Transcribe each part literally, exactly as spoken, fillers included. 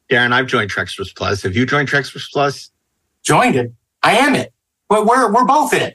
Darren, I've joined Trexperts Plus. Have you joined Trexperts Plus? Joined it. I am it. Well, we're we're both it.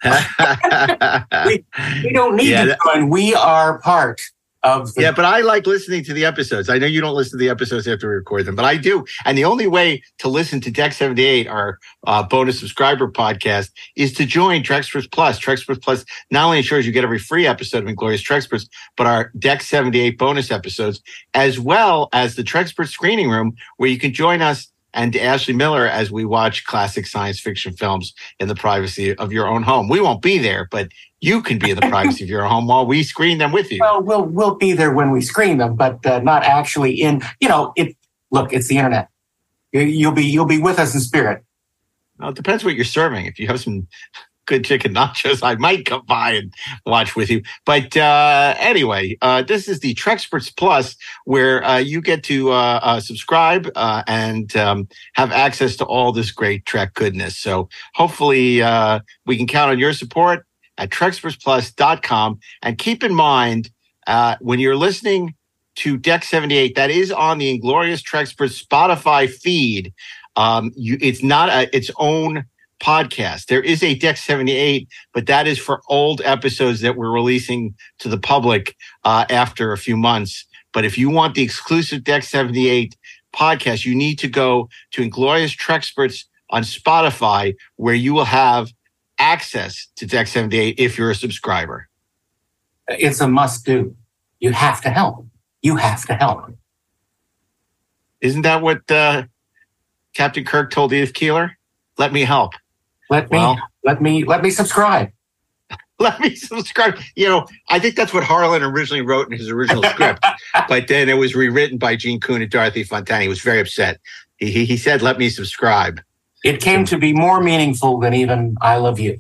we, we don't need yeah, to join. We are part of the... Yeah, but I like listening to the episodes. I know you don't listen to the episodes after we record them, but I do. And the only way to listen to Deck seventy-eight, our uh, bonus subscriber podcast, is to join Trexperts Plus. Trexperts Plus not only ensures you get every free episode of Inglorious Trexperts, but our Deck seventy-eight bonus episodes, as well as the Trexperts Screening Room, where you can join us and Ashley Miller as we watch classic science fiction films in the privacy of your own home. We won't be there, but you can be in the privacy of your home while we screen them with you. Well, we'll we'll be there when we screen them, but uh, not actually in. You know, it. Look, it's the internet. You'll be you'll be with us in spirit. Well, it depends what you're serving. If you have some good chicken nachos, I might come by and watch with you. But uh, anyway, uh, this is the Trexperts Plus, where uh, you get to uh, uh, subscribe uh, and um, have access to all this great Trek goodness. So hopefully uh, we can count on your support at Trexperts Plus dot com. And keep in mind, uh, when you're listening to Deck seventy-eight, that is on the Inglorious Trexperts Spotify feed. Um, you, it's not a, its own podcast. There is a Deck seventy-eight, but that is for old episodes that we're releasing to the public uh, after a few months. But if you want the exclusive Deck seventy-eight podcast, you need to go to Inglorious Trexperts on Spotify, where you will have access to Deck seventy-eight if you're a subscriber. It's a must-do. You have to help. You have to help. Isn't that what uh, Captain Kirk told Edith Keeler? Let me help. Let me, well, let me, let me subscribe. Let me subscribe. You know, I think that's what Harlan originally wrote in his original script, but then it was rewritten by Gene Coon and Dorothy Fontana. He was very upset. He he, he said, "Let me subscribe." It came to be more meaningful than even "I love you."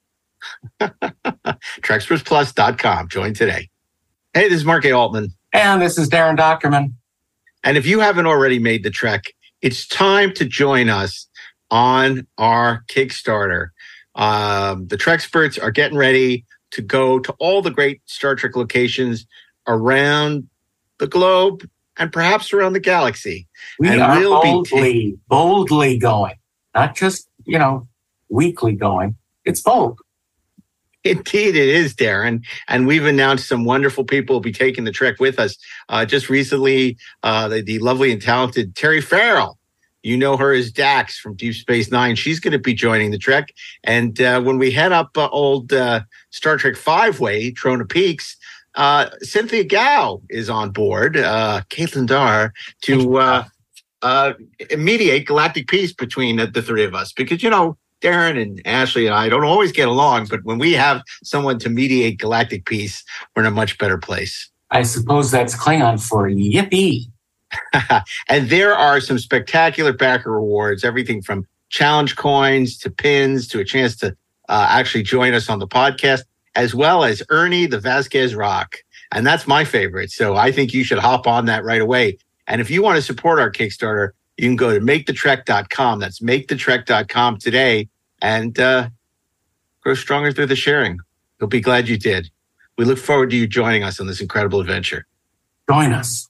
Trexperts Plus dot com. Join today. Hey, this is Mark A. Altman. And this is Darren Dockerman. And if you haven't already made the trek, it's time to join us on our Kickstarter. Um, the Trexperts are getting ready to go to all the great Star Trek locations around the globe and perhaps around the galaxy. We and are we'll boldly, be t- boldly going, not just, you know, weekly going. It's bold. Indeed, it is, Darren. And we've announced some wonderful people will be taking the trek with us. Uh, just recently, uh, the, the lovely and talented Terry Farrell. You know her as Dax from Deep Space Nine. She's going to be joining the trek. And uh, when we head up uh, old uh, Star Trek Five-Way, Trona Peaks, uh, Cynthia Gao is on board, uh, Caitlin Dar, to uh, uh, mediate galactic peace between the, the three of us. Because, you know, Darren and Ashley and I don't always get along, but when we have someone to mediate galactic peace, we're in a much better place. I suppose that's Klingon for yippee. And there are some spectacular backer rewards, everything from challenge coins to pins to a chance to uh, actually join us on the podcast, as well as Ernie the Vasquez Rock. And that's my favorite. So I think you should hop on that right away. And if you want to support our Kickstarter, you can go to make the trek dot com. That's make the trek dot com today and uh, grow stronger through the sharing. You'll be glad you did. We look forward to you joining us on this incredible adventure. Join us.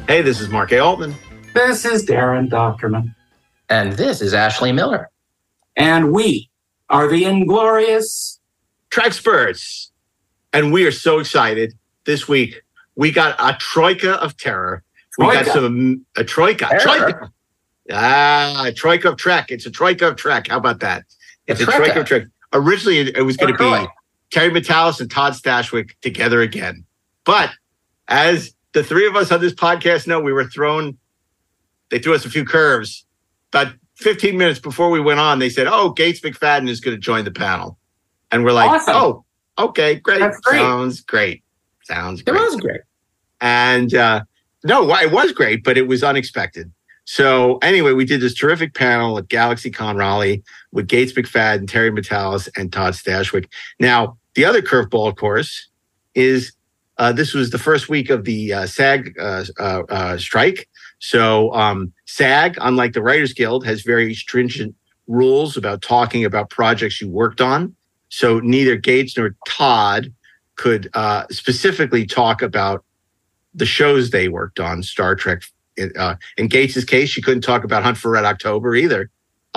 Hey, this is Mark A. Altman. This is Darren Doctorman. And this is Ashley Miller. And we are the Inglorious Treksperts. And we are so excited. This week, we got a troika of terror. We Troika. got some, a troika. Terror. Troika. Ah, a troika of Trek. It's a troika of Trek. How about that? It's a, A troika troika. of Trek. Originally, it, it was going to be Troy. Terry Matalas and Todd Stashwick together again. But as the three of us on this podcast know, we were thrown, they threw us a few curves. About fifteen minutes before we went on, they said, oh, Gates McFadden is going to join the panel. And we're like, Awesome. oh, okay, great. That's great. Sounds great. Sounds It great. was great. And uh, no, it was great, but it was unexpected. So anyway, we did this terrific panel at GalaxyCon Raleigh with Gates McFadden, Terry Matalas, and Todd Stashwick. Now, the other curveball, of course, is uh, this was the first week of the uh, SAG uh, uh, uh, strike. So um, SAG, unlike the Writers Guild, has very stringent rules about talking about projects you worked on. So neither Gates nor Todd could uh, specifically talk about the shows they worked on, Star Trek. Uh, in Gates' case, she couldn't talk about Hunt for Red October either.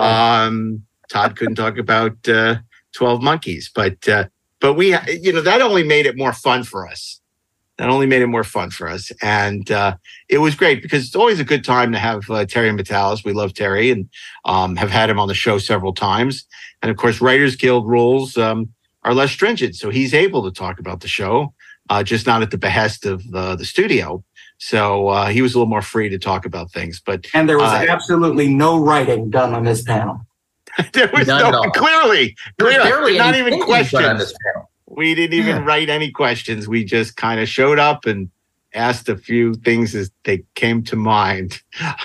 Um, Todd couldn't talk about uh, twelve Monkeys, but uh, but we, you know, that only made it more fun for us. That only made it more fun for us, and uh, it was great because it's always a good time to have uh, Terry Matalas. We love Terry and um, have had him on the show several times. And of course, Writers Guild rules um, are less stringent, so he's able to talk about the show, uh, just not at the behest of uh, the studio. So uh, he was a little more free to talk about things. But And there was uh, absolutely no writing done on this panel. there was None at no all. clearly, There was clearly barely not any even thinking put on questions. this panel. We didn't even Yeah. write any questions. We just kind of showed up and asked a few things as they came to mind.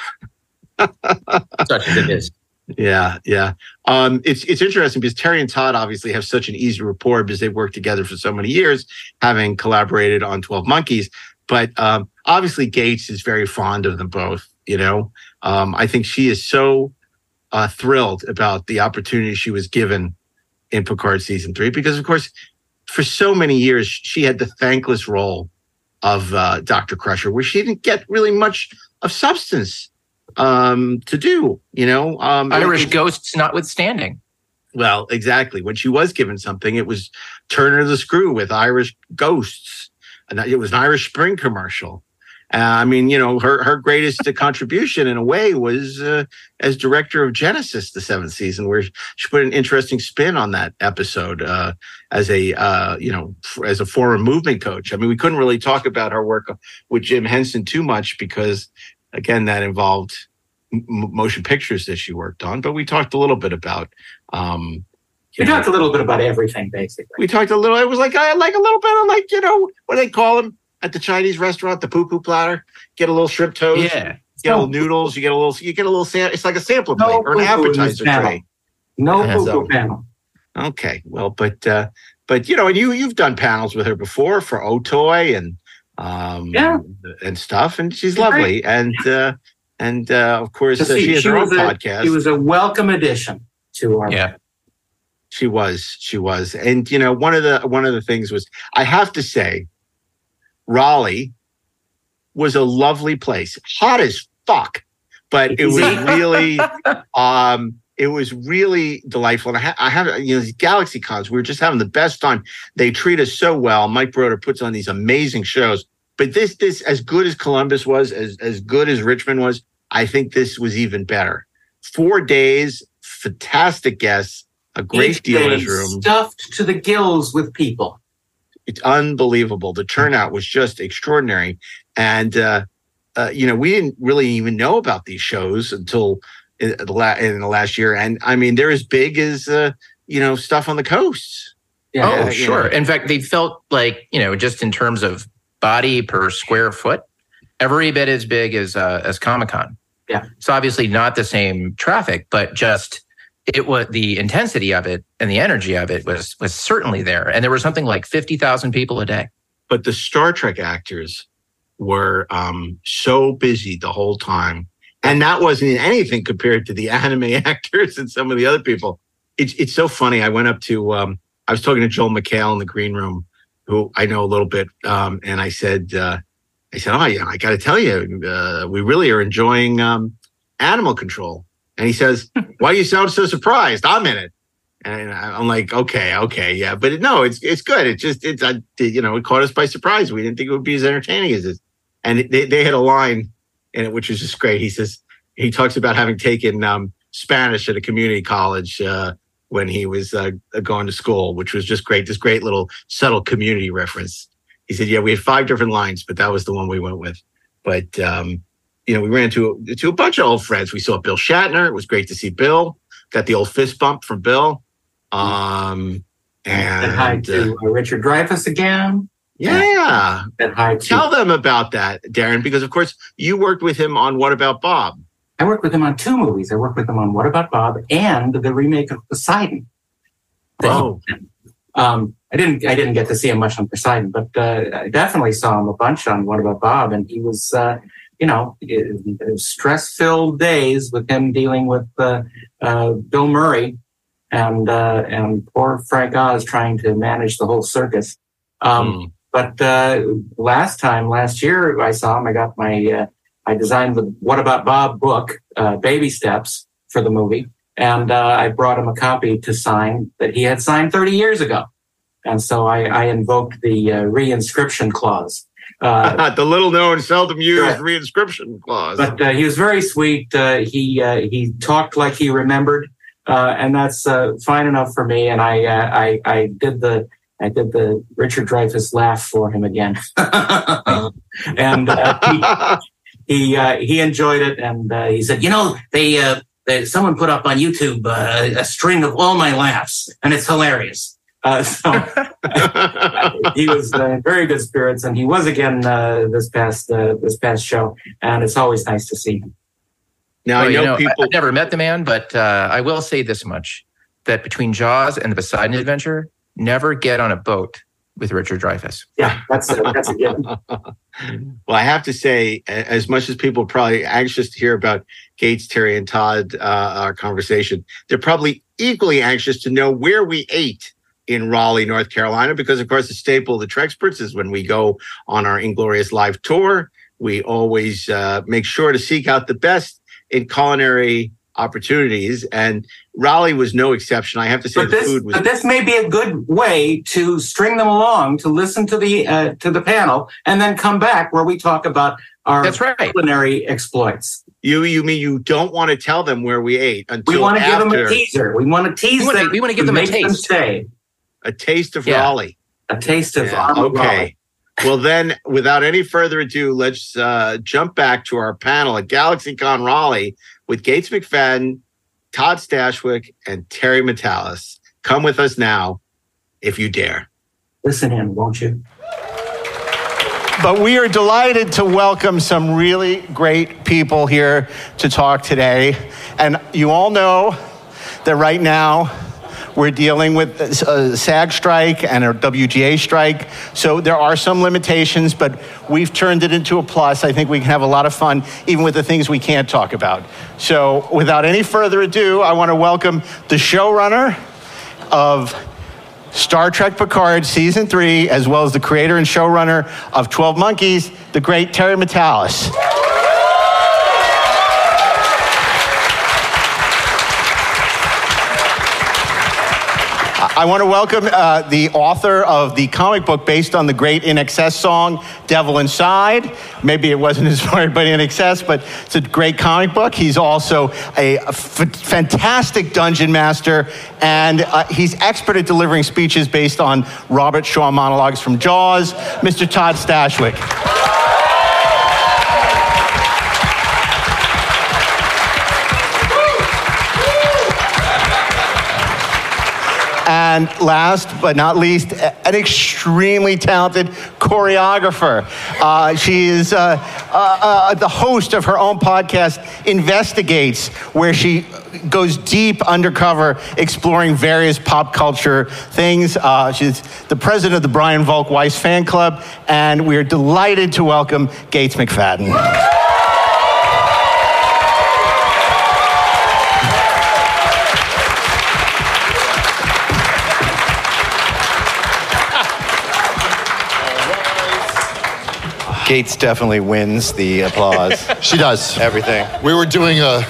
Such as it is. Yeah, yeah. Um, it's it's interesting because Terry and Todd obviously have such an easy rapport because they've worked together for so many years, having collaborated on twelve Monkeys. But um, obviously, Gates is very fond of them both. You know, um, I think she is so uh, thrilled about the opportunity she was given in Picard season three because, of course, for so many years she had the thankless role of uh, Doctor Crusher, where she didn't get really much of substance um, to do. You know, um, Irish it- ghosts notwithstanding. Well, exactly. When she was given something, it was Turner the Screw with Irish ghosts. And it was an Irish Spring commercial. Uh, I mean, you know, her, her greatest contribution in a way was uh, as director of Genesis, the seventh season, where she put an interesting spin on that episode uh, as a, uh, you know, f- as a foreign movement coach. I mean, we couldn't really talk about her work with Jim Henson too much because, again, that involved m- motion pictures that she worked on. But we talked a little bit about um, We you know, talked a little bit about everything, basically. we talked a little. It was like uh, like a little bit of like you know what do they call them at the Chinese restaurant, the poo poo platter. Get a little shrimp toast. Yeah. Get a little noodles. You get a little. You get a little. Sam- it's like a sampler No plate or an poo-poo in this appetizer panel. tray. No Yeah, poo-poo so- panel. Okay, well, but uh, but you know, and you you've done panels with her before for Otoy and um Yeah. and stuff, and she's She's lovely, and uh, and uh, of course To uh, see, she has she her own was a- podcast. She was a welcome addition to our. Yeah. She was, she was. And you know, one of the one of the things was I have to say, Raleigh was a lovely place. Hot as fuck. But it was really um it was really delightful. And I, ha- I have, you know, these Galaxy Cons, we were just having the best time. They treat us so well. Mike Broder puts on these amazing shows. But this, this, as good as Columbus was, as, as good as Richmond was, I think this was even better. Four days, fantastic guests, a great Each dealer's day room. stuffed to the gills with people. It's unbelievable. The turnout was just extraordinary. And, uh, uh, you know, we didn't really even know about these shows until in the, la- in the last year. And I mean, they're as big as, uh, you know, stuff on the coasts. Yeah. Oh, Yeah, sure. yeah. In fact, they felt like, you know, just in terms of body per square foot, every bit as big as uh, as Comic-Con. Yeah. It's obviously not the same traffic, but just it was the intensity of it and the energy of it was was certainly there. And there were something like fifty thousand people a day. But the Star Trek actors were um, so busy the whole time. And that wasn't anything compared to the anime actors and some of the other people. It's it's so funny. I went up to, um, I was talking to Joel McHale in the green room, who I know a little bit. Um, and I said, uh, I said, oh, yeah, I got to tell you, uh, we really are enjoying um, Animal Control. And he says, why do you sound so surprised? I'm in it. And I'm like, okay, okay, yeah. But no, it's it's good. It just, it's, uh, you know, it caught us by surprise. We didn't think it would be as entertaining as this. And they, they had a line in it, which was just great. He says, he talks about having taken um, Spanish at a community college uh, when he was uh, going to school, which was just great. This great little subtle community reference. He said, yeah, we had five different lines, but that was the one we went with. But, um, you know, we ran to, to a bunch of old friends. We saw Bill Shatner. It was great to see Bill. Got the old fist bump from Bill. Um, and, and hi to uh, Richard Dreyfuss again. Yeah. And hi to, Tell them about that, Darren, because, of course, you worked with him on What About Bob? I worked with him on two movies. I worked with him on What About Bob and the remake of Poseidon. Oh. Um, I didn't I didn't get to see him much on Poseidon, but uh, I definitely saw him a bunch on What About Bob. And he was, uh, you know, stress-filled days with him dealing with uh, uh, Bill Murray and uh, and poor Frank Oz trying to manage the whole circus. Um, mm. But uh, last time, last year, I saw him. I got my, uh, I designed the What About Bob book, uh, Baby Steps, for the movie. And uh, I brought him a copy to sign that he had signed thirty years ago. And so I, I invoked the uh, reinscription clause. Uh, the little-known, seldom-used right. reinscription clause. But uh, he was very sweet. Uh, he uh, he talked like he remembered, uh, and that's uh, fine enough for me. And I uh, I I did the I did the Richard Dreyfuss laugh for him again, and uh, he he, uh, he enjoyed it. And uh, he said, you know, they. Uh, Someone put up on YouTube uh, a string of all my laughs, and it's hilarious. Uh, so he was uh, in very good spirits, and he was again uh, this past uh, this past show. And it's always nice to see him. Now well, I know, you know people. I've never met the man, but uh, I will say this much: that between Jaws and the Poseidon Adventure, never get on a boat with Richard Dreyfuss. Yeah, that's a, that's a given. Well, I have to say, as much as people are probably anxious to hear about Gates, Terry, and Todd, uh, our conversation, they're probably equally anxious to know where we ate in Raleigh, North Carolina, because, of course, the staple of the Trexperts is when we go on our Inglorious Live tour, we always uh, make sure to seek out the best in culinary opportunities, and Raleigh was no exception. I have to say, but the this, food was. But this may be a good way to string them along to listen to the uh, to the panel, and then come back where we talk about our That's right. culinary exploits. You you mean you don't want to tell them where we ate until we want to after. give them a teaser. We want to tease we want them. To, we want to give them a taste. Them stay. A taste of yeah. Raleigh. A taste of yeah, okay. Raleigh. Well, then, without any further ado, let's uh, jump back to our panel at GalaxyCon Raleigh with Gates McFadden, Todd Stashwick, and Terry Matalas. Come with us now, if you dare. Listen in, won't you? But we are delighted to welcome some really great people here to talk today. And you all know that right now we're dealing with a SAG strike and a W G A strike. So there are some limitations, but we've turned it into a plus. I think we can have a lot of fun, even with the things we can't talk about. So without any further ado, I want to welcome the showrunner of Star Trek Picard Season three, as well as the creator and showrunner of twelve Monkeys, the great Terry Matalas. I want to welcome uh, the author of the comic book based on the great I N X S song, Devil Inside. Maybe it wasn't inspired by I N X S, but it's a great comic book. He's also a, a f- fantastic dungeon master, and uh, he's expert at delivering speeches based on Robert Shaw monologues from Jaws, Mister Todd Stashwick. And last but not least, an extremely talented choreographer. Uh, she is uh, uh, uh, the host of her own podcast, Investigates, where she goes deep undercover, exploring various pop culture things. Uh, she's the president of the Brian Volk Weiss fan club, and we are delighted to welcome Gates McFadden. Gates definitely wins the applause. She does. Everything. We were doing a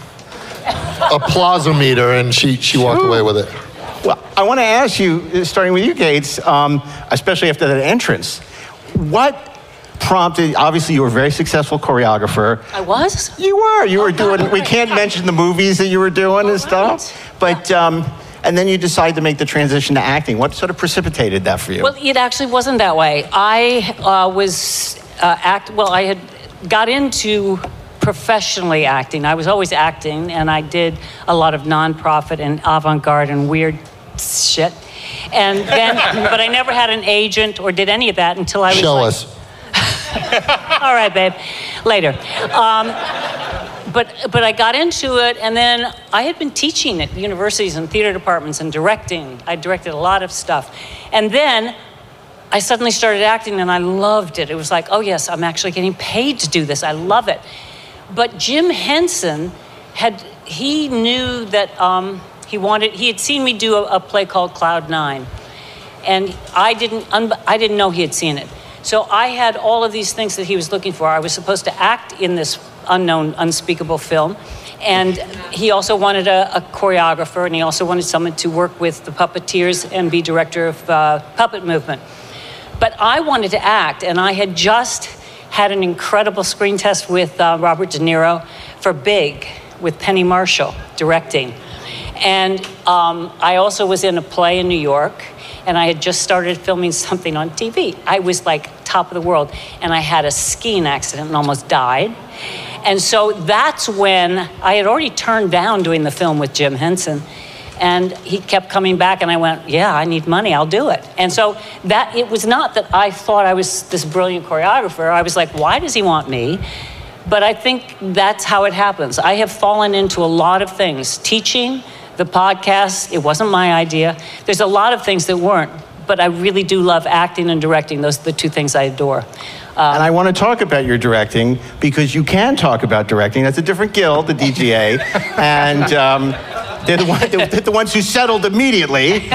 applausometer, and she, she walked away with it. Well, I want to ask you, starting with you, Gates, um, especially after that entrance, what prompted, obviously you were a very successful choreographer. I was? You were. You Oh, were doing, God. we can't mention the movies that you were doing Oh, and stuff. right. But, um, and then you decided to make the transition to acting. What sort of precipitated that for you? Well, it actually wasn't that way. I uh, was uh, act. Well, I had got into professionally acting. I was always acting, and I did a lot of nonprofit and avant-garde and weird shit. And then, but I never had an agent or did any of that until I was Show like, us. all right, babe. Later. Um, but but I got into it, and then I had been teaching at universities and theater departments and directing. I directed a lot of stuff. And then I suddenly started acting, and I loved it. It was like, oh, yes, I'm actually getting paid to do this. I love it. But Jim Henson had, he knew that um, he wanted, he had seen me do a, a play called Cloud Nine. And I didn't, un, I didn't know he had seen it. So I had all of these things that he was looking for. I was supposed to act in this unknown, unspeakable film. And he also wanted a, a choreographer, and he also wanted someone to work with the puppeteers and be director of uh, puppet movement. But I wanted to act, and I had just had an incredible screen test with uh, Robert De Niro for Big, with Penny Marshall directing. And um, I also was in a play in New York, and I had just started filming something on T V. I was like top of the world, and I had a skiing accident and almost died. And so that's when I had already turned down doing the film with Jim Henson. And he kept coming back, and I went, yeah, I need money, I'll do it. And so that, it was not that I thought I was this brilliant choreographer. I was like, why does he want me? But I think that's how it happens. I have fallen into a lot of things. Teaching, the podcast, it wasn't my idea. There's a lot of things that weren't, but I really do love acting and directing. Those are the two things I adore. Um, and I want to talk about your directing, because you can talk about directing. That's a different guild, the D G A. and um, they're, the one, they're the ones who settled immediately.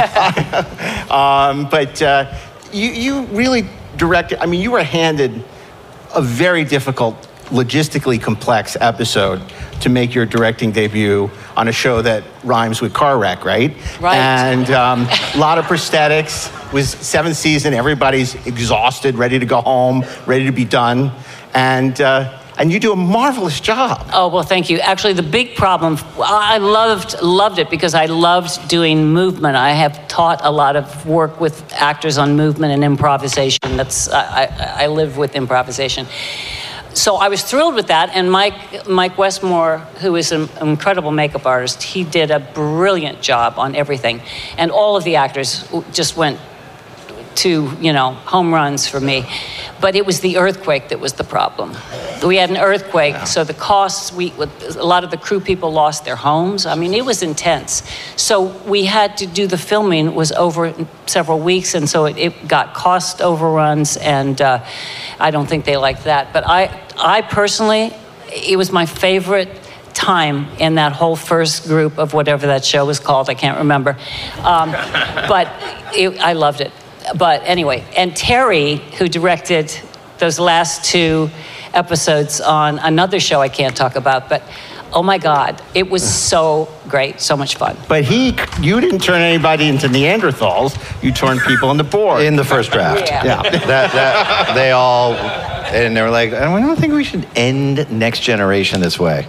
um, but uh, you, you really directed, I mean, you were handed a very difficult, logistically complex episode to make your directing debut on a show that rhymes with car wreck, right? Right. And um, a lot of prosthetics. It was seventh season. Everybody's exhausted, ready to go home, ready to be done. And uh, and you do a marvelous job. Oh, well, thank you. Actually, the big problem, I loved loved it because I loved doing movement. I have taught a lot of work with actors on movement and improvisation. That's I, I, I live with improvisation. So I was thrilled with that, and Mike Mike Westmore, who is an incredible makeup artist, he did a brilliant job on everything. And all of the actors just went to, you know, home runs for me. But it was the earthquake that was the problem. We had an earthquake, yeah. So the costs, we a lot of the crew people lost their homes. I mean, it was intense. So we had to do the filming, it was over several weeks, and so it, it got cost overruns, and uh, I don't think they liked that. But I, I personally, it was my favorite time in that whole first group of whatever that show was called. I can't remember. Um, but it, I loved it. But anyway, and Terry, who directed those last two episodes on another show I can't talk about, but oh my God, it was so great, so much fun. But he, you didn't turn anybody into Neanderthals. You turned people into Borg. In the first draft. Yeah. yeah. that, that, they all, and they were like, I don't think we should end Next Generation this way.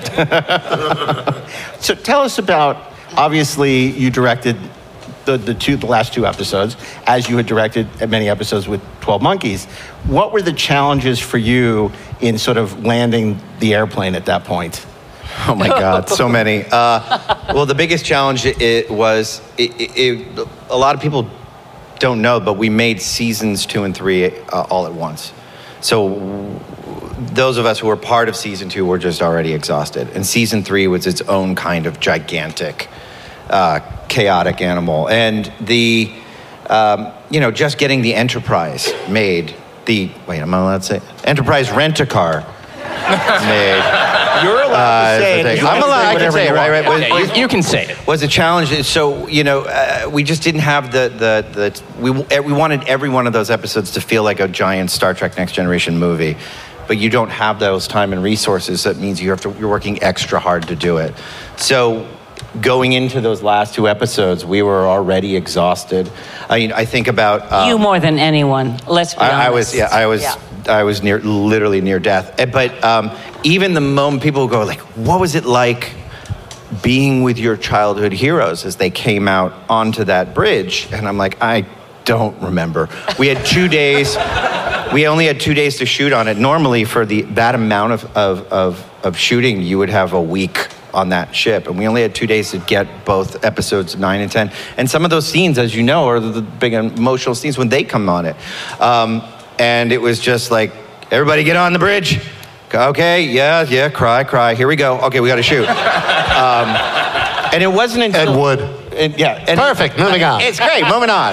So tell us about, obviously you directed the, the two, the last two episodes, as you had directed many episodes with twelve Monkeys. What were the challenges for you in sort of landing the airplane at that point? Oh my God, so many. Uh, well, the biggest challenge it was, it, it, it, a lot of people don't know, but we made seasons two and three uh, all at once. So those of us who were part of season two were just already exhausted. And season three was its own kind of gigantic, uh, chaotic animal. And the, um, you know, just getting the Enterprise made, the, wait, am I allowed to say? Enterprise Rent-A-Car made. You're allowed to say it. I'm allowed. I can say it, right? Right. Was- Yeah, you, you can say it. was a challenge. So you know, uh, we just didn't have the the the we we wanted every one of those episodes to feel like a giant Star Trek Next Generation movie, but you don't have those time and resources. That means you have to. You're working extra hard to do it. So. Going into those last two episodes, we were already exhausted. I mean, I think about um, You more than anyone. Let's be honest. I, I was, yeah, I was, Yeah. I was near, literally near death. Eh, But um, even the moment people go like, "What was it like being with your childhood heroes as they came out onto that bridge?" And I'm like, I don't remember. We had two days. We only had two days to shoot on it. Normally, for the that amount of of of, of shooting, you would have a week on that ship, and we only had two days to get both episodes nine and ten. And some of those scenes, as you know, are the big emotional scenes when they come on it. Um, and it was just like, everybody get on the bridge. Okay, yeah, yeah, cry, cry. Here we go. Okay, we got to shoot. Um, and it wasn't until Ed Wood. and, yeah, and, Perfect. Moving on. It's great. Moving on.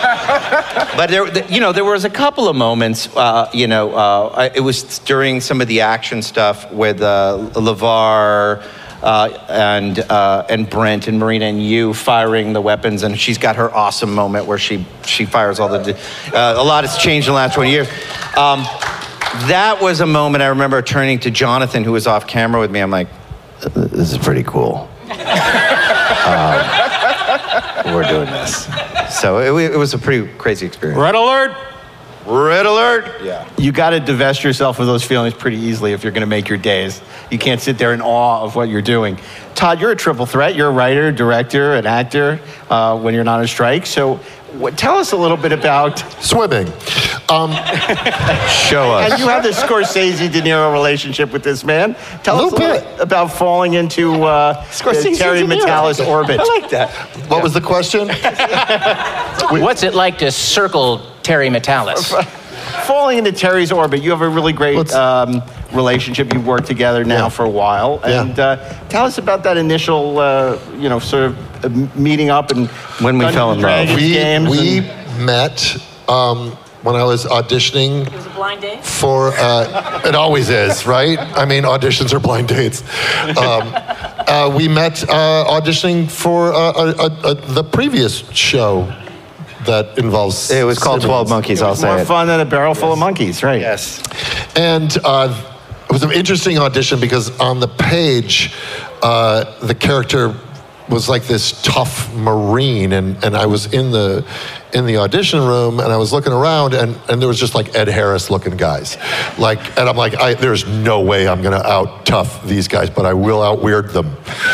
But there, you know, there was a couple of moments. Uh, you know, uh, it was during some of the action stuff with uh, LeVar. Uh, and uh, and Brent and Marina and you firing the weapons, and she's got her awesome moment where she she fires all the. Uh, a lot has changed in the last twenty years. Um, that was a moment I remember turning to Jonathan, who was off camera with me. I'm like, "This is pretty cool. um, we're doing this." So it, it was a pretty crazy experience. Red alert! Red alert! Yeah. You got to divest yourself of those feelings pretty easily if you're going to make your days. You can't sit there in awe of what you're doing. Todd, you're a triple threat. You're a writer, director, an actor uh, when you're not on strike. So what, tell us a little bit about... Swimming. Um, Show us. And you have this Scorsese-De Niro relationship with this man. Tell A us a little little bit about falling into uh, Scorsese Terry De Niro. Matalas orbit. I like that. what was the question? What's it like to circle Terry Matalas? Falling into Terry's orbit, you have a really great um, relationship. You've worked together now Yeah. for a while. Yeah. And uh, tell us about that initial, uh, you know, sort of uh, meeting up and When we Dungeons fell in and love. Dragons we games we and- met um, when I was auditioning It was a blind date? for, uh, it always is, right? I mean, auditions are blind dates. Um, uh, we met uh, auditioning for uh, uh, uh, uh, the previous show that involves. It was called Simmons. twelve Monkeys, It I'll was say more it. fun than a barrel full of monkeys, right? Yes. And uh, it was an interesting audition because on the page, uh, the character was like this tough Marine, and, and I was in the in the audition room, and I was looking around, and, and there was just like Ed Harris looking guys, like, and I'm like, I, there's no way I'm gonna out tough these guys, but I will out weird them.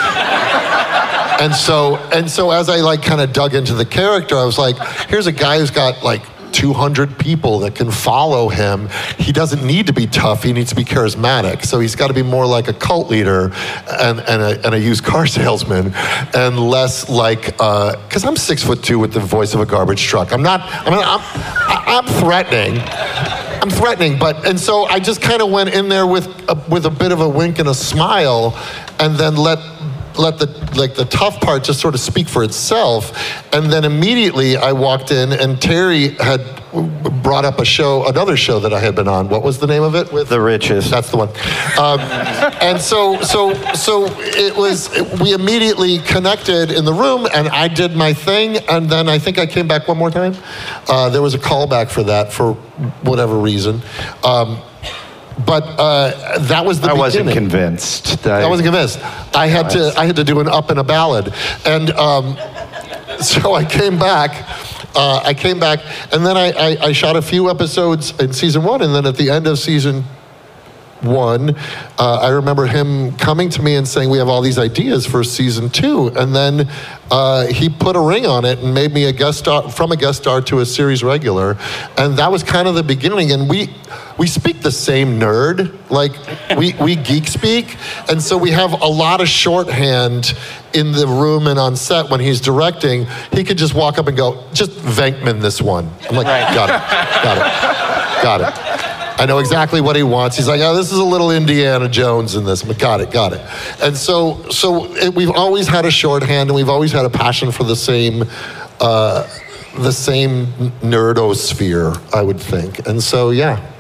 And so, and so as I like kind of dug into the character, I was like, here's a guy who's got like two hundred people that can follow him. He doesn't need to be tough. He needs to be charismatic. So he's got to be more like a cult leader and, and, a, and a used car salesman, and less like, because I'm six foot two with the voice of a garbage truck. I'm not, I mean, I'm, I'm threatening. I'm threatening, but, and so I just kind of went in there with a, with a bit of a wink and a smile, and then let let the like the tough part just sort of speak for itself. And then immediately I walked in, and Terry had brought up a show, another show that I had been on. What was the name of it? With The Riches. That's the one. Um, and so so so it was. We immediately connected in the room, and I did my thing. And then I think I came back one more time. Uh, there was a callback for that for whatever reason. Um, But uh, that was the I beginning. wasn't convinced. I wasn't convinced. I had to. I had to do an up and a ballad, and um, so I came back. Uh, I came back, and then I, I, I shot a few episodes in season one, and then at the end of season one, uh, I remember him coming to me and saying, "We have all these ideas for season two," and then uh, he put a ring on it and made me a guest star, from a guest star to a series regular, and that was kind of the beginning. And we we speak the same nerd, like we we geek speak, and so we have a lot of shorthand in the room and on set when he's directing. He could just walk up and go, "Just Venkman this one." I'm like, Right. "Got it, got it, got it." I know exactly what he wants. He's like, "Oh, this is a little Indiana Jones in this." I'm like, got it, got it. And so, so it, we've always had a shorthand, and we've always had a passion for the same, uh, the same nerdosphere, I would think. And so, yeah.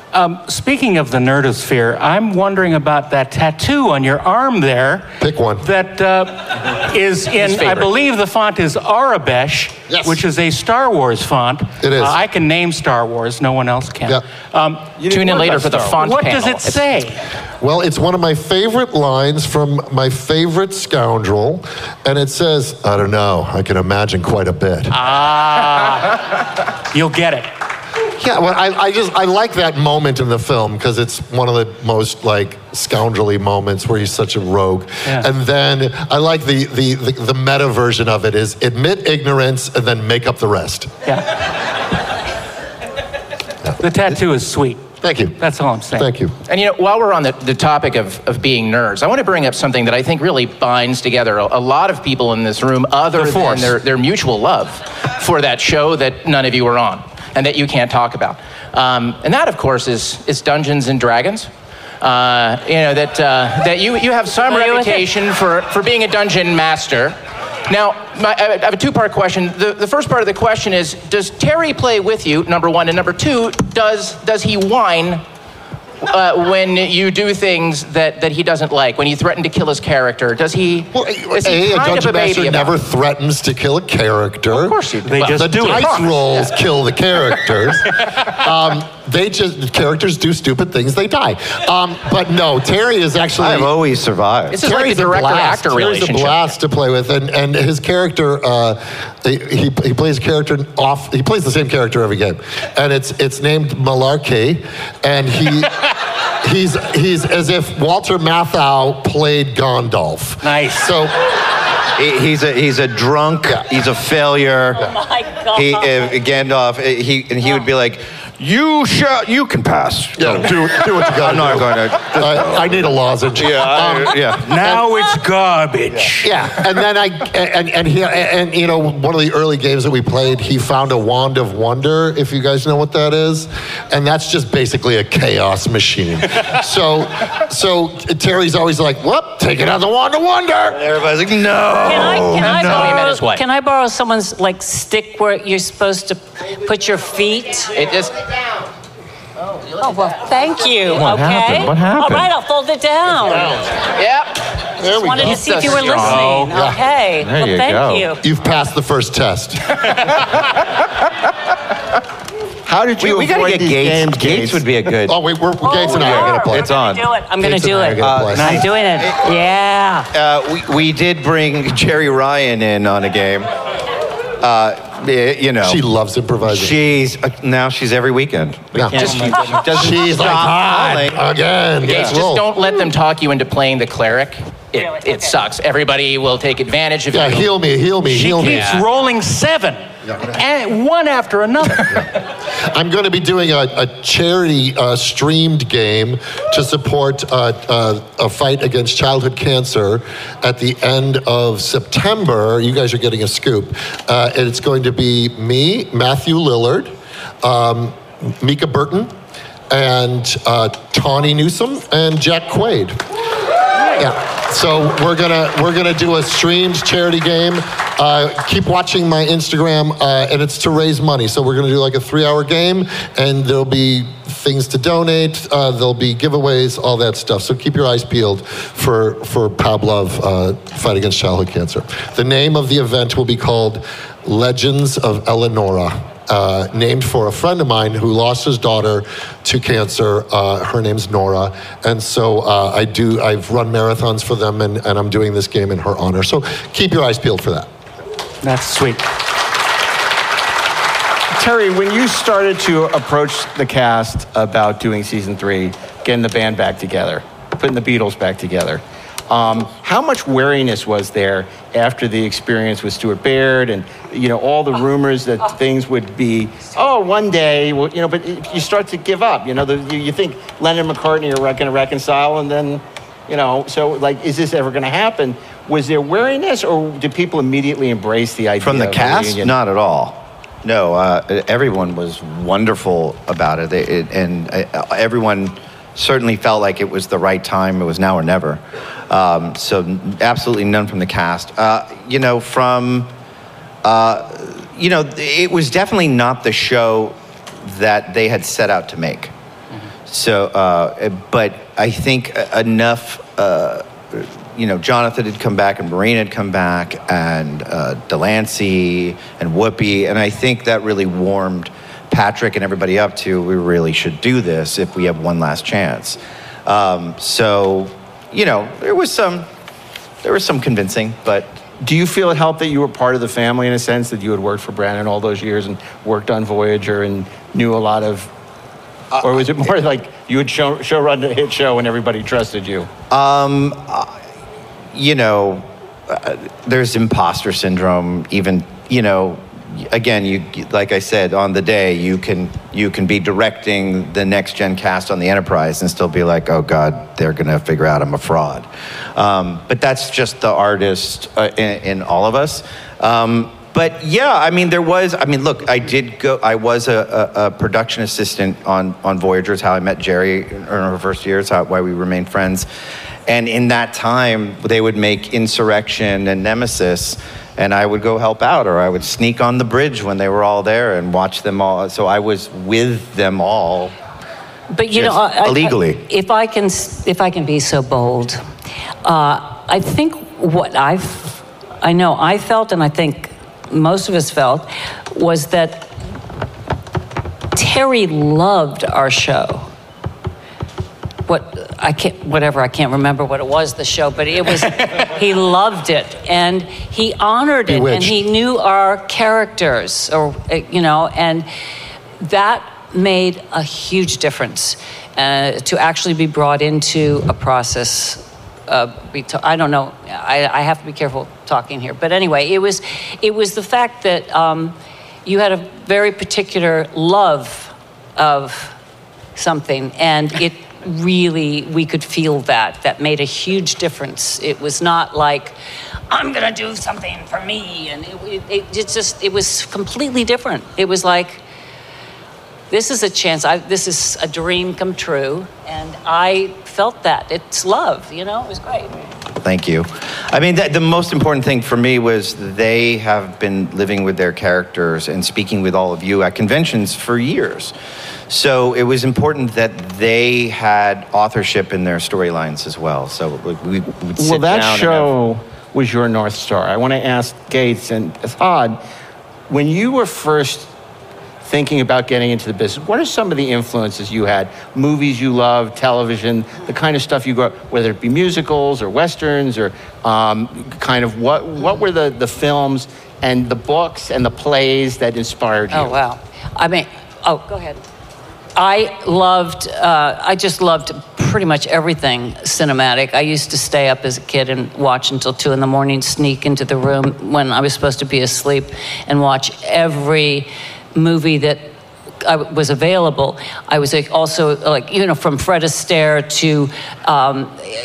Um, speaking of the nerdosphere, I'm wondering about that tattoo on your arm there. Pick one. That uh, is in, I favorite. believe the font is Arabesh, Yes. which is a Star Wars font. It is. Uh, I can name Star Wars, no one else can. Yeah. Um, Tune in later for the font what panel. does it say? Well, it's one of my favorite lines from my favorite scoundrel, and it says, I don't know, I can imagine quite a bit. Ah, you'll get it. Yeah, well, I, I just, I like that moment in the film because it's one of the most, like, scoundrelly moments where he's such a rogue. Yeah. And then I like the, the, the, the meta version of it is admit ignorance and then make up the rest. Yeah. The tattoo is sweet. Thank you. That's all I'm saying. Thank you. And you know, while we're on the, the topic of, of being nerds, I want to bring up something that I think really binds together a, a lot of people in this room other The than Force. their, their mutual love for that show that none of you were on and that you can't talk about. Um, and that, of course, is, is Dungeons and Dragons. Uh, you know, that, uh, that you, you have some Are you with it? reputation for, for being a dungeon master. Now, my, I have a two-part question. The, the first part of the question is, does Terry play with you, number one? And number two, does, does he whine uh, when you do things that, that he doesn't like, when you threaten to kill his character? Does he, Well, is he a, a kind of dungeon a baby master about never it? threatens to kill a character. Of course you do. They Well, just The do it. dice rolls kill the characters. um, they just, the characters do stupid things, they die. Um, but no, Terry is actually... I've always survived. This is like Terry's the a blast. director-actor Terry's relationship. a blast to play with, and and his character, uh, he he plays a character off. He plays the same character every game, and it's it's named Malarkey, and he he's he's as if Walter Matthau played Gandalf. Nice. So He- he's a he's a drunk. He's a failure. Oh my God. He uh, Gandalf. uh, He and he would be like, "You shall. You can pass. yeah, do do what you got. I'm not going to." I, I need a lozenge. Yeah, I- yeah. Now it's garbage. Yeah, and then I and and he and you know one of the early games that we played, he found a wand of wonder. If you guys know what that is, and that's just basically a chaos machine. so so Terry's always like, "Whoop, take it out the wand of wonder." Everybody's like, "No." Can I, can, I no, he meant his borrow, wife. can I borrow someone's like stick where you're supposed to put your feet? It just, Oh, well, thank you. What okay. happened? What happened? All right, I'll fold it down. yep. Just wanted to see if you were That's listening. strong. Okay. There well, you thank go. you. You've passed the first test. How did We, you we gotta avoid get these Gates. games? Gates would be a good. Oh, wait, we're, we're Gates and we I are gonna are. play. We're It's on. gonna do it. I'm gonna Gates and do I are it. gonna play. I'm doing it. Yeah. Uh, we we did bring Jerry Ryan in on a game. Uh, y- you know, She loves improvising. she's uh, now she's every weekend. Yeah. Just, she doesn't She's like, stop "Hot calling. again." Gates, Let's just roll. don't let them talk you into playing the cleric. It, Really? it Okay. sucks. Everybody will take advantage of Yeah, you. heal me, heal me, She heal me. keeps Yeah. rolling seven, and one after another. I'm going to be doing a, a charity uh, streamed game to support uh, uh, a fight against childhood cancer at the end of September. You guys are getting a scoop. Uh, and it's going to be me, Matthew Lillard, um, Mika Burton, and uh, Tawny Newsom, and Jack Quaid. Yeah. So we're gonna we're gonna do a streamed charity game. Uh, keep watching my Instagram, uh, and it's to raise money. So we're gonna do like a three-hour game, and there'll be things to donate. Uh, there'll be giveaways, all that stuff. So keep your eyes peeled for for Pavlov uh, fight against childhood cancer. The name of the event will be called Legends of Eleonora. Uh, named for a friend of mine who lost his daughter to cancer. Uh, her name's Nora, and so uh, I do. I've run marathons for them, and, and I'm doing this game in her honor. So keep your eyes peeled for that. That's sweet. Terry, when you started to approach the cast about doing season three, getting the band back together, putting the Beatles back together, um, how much wariness was there after the experience with Stuart Baird and, you know, all the rumors that things would be, oh, one day, well, you know, but you start to give up. You know, the, you, you think Lennon and McCartney are going to reconcile, and then, you know, so, like, is this ever going to happen? Was there wariness, or did people immediately embrace the idea From the of a cast, reunion? not at all. No, uh, everyone was wonderful about it, it and uh, everyone certainly felt like it was the right time. It was now or never. Um, so absolutely none from the cast. Uh, you know, from, uh, you know, it was definitely not the show that they had set out to make. So, uh, but I think enough, uh, you know, Jonathan had come back and Maureen had come back and uh, Delancey and Whoopi. And I think that really warmed Patrick and everybody up to, we really should do this if we have one last chance. Um, so, you know, there was some, there was some convincing, but. Do you feel it helped that you were part of the family in a sense, that you had worked for Brandon all those years and worked on Voyager and knew a lot of, uh, or was it more like you would show, show run a hit show and everybody trusted you? Um, uh, you know, uh, there's imposter syndrome, even, you know, again, you like I said, on the day, you can you can be directing the next gen cast on the Enterprise and still be like, oh God, they're gonna figure out I'm a fraud. Um, but that's just the artist uh, in, in all of us. Um, but yeah, I mean, there was. I mean, look, I did go. I was a, a, a production assistant on on Voyager. It's how I met Jerry in her first year. It's how why we remained friends. And in that time, they would make Insurrection and Nemesis. And I would go help out, or I would sneak on the bridge when they were all there and watch them all. So I was with them all. But you know, I, illegally. I, if I can, if I can be so bold, uh, I think what I've, I know I felt, and I think most of us felt, was that Terry loved our show. What I can't, whatever, I can't remember what it was, the show, but it was, he loved it, and he honored it, Bewitched. and he knew our characters, or, you know, and that made a huge difference uh, to actually be brought into a process. Uh, we ta- I don't know, I, I have to be careful talking here, but anyway, it was, it was the fact that um, you had a very particular love of something, and it really, we could feel that. That made a huge difference. It was not like, I'm gonna do something for me, and it, it, it just, it was completely different. It was like, this is a chance, I, this is a dream come true, and I felt that. It's love, you know, it was great. Thank you. I mean, that, the most important thing for me was they have been living with their characters and speaking with all of you at conventions for years. So it was important that they had authorship in their storylines as well. So like, we would sit Well, that down show and have... was your North Star. I want to ask Gates and Assad, when you were first thinking about getting into the business, what are some of the influences you had? Movies you loved, television, the kind of stuff you grew up, whether it be musicals or westerns, or um, kind of what what were the, the films and the books and the plays that inspired you? Oh, wow. I mean, oh, go ahead. I loved, uh, I just loved pretty much everything cinematic. I used to stay up as a kid and watch until two in the morning, sneak into the room when I was supposed to be asleep and watch every movie that I was available. I was like, also like, you know, from Fred Astaire to um,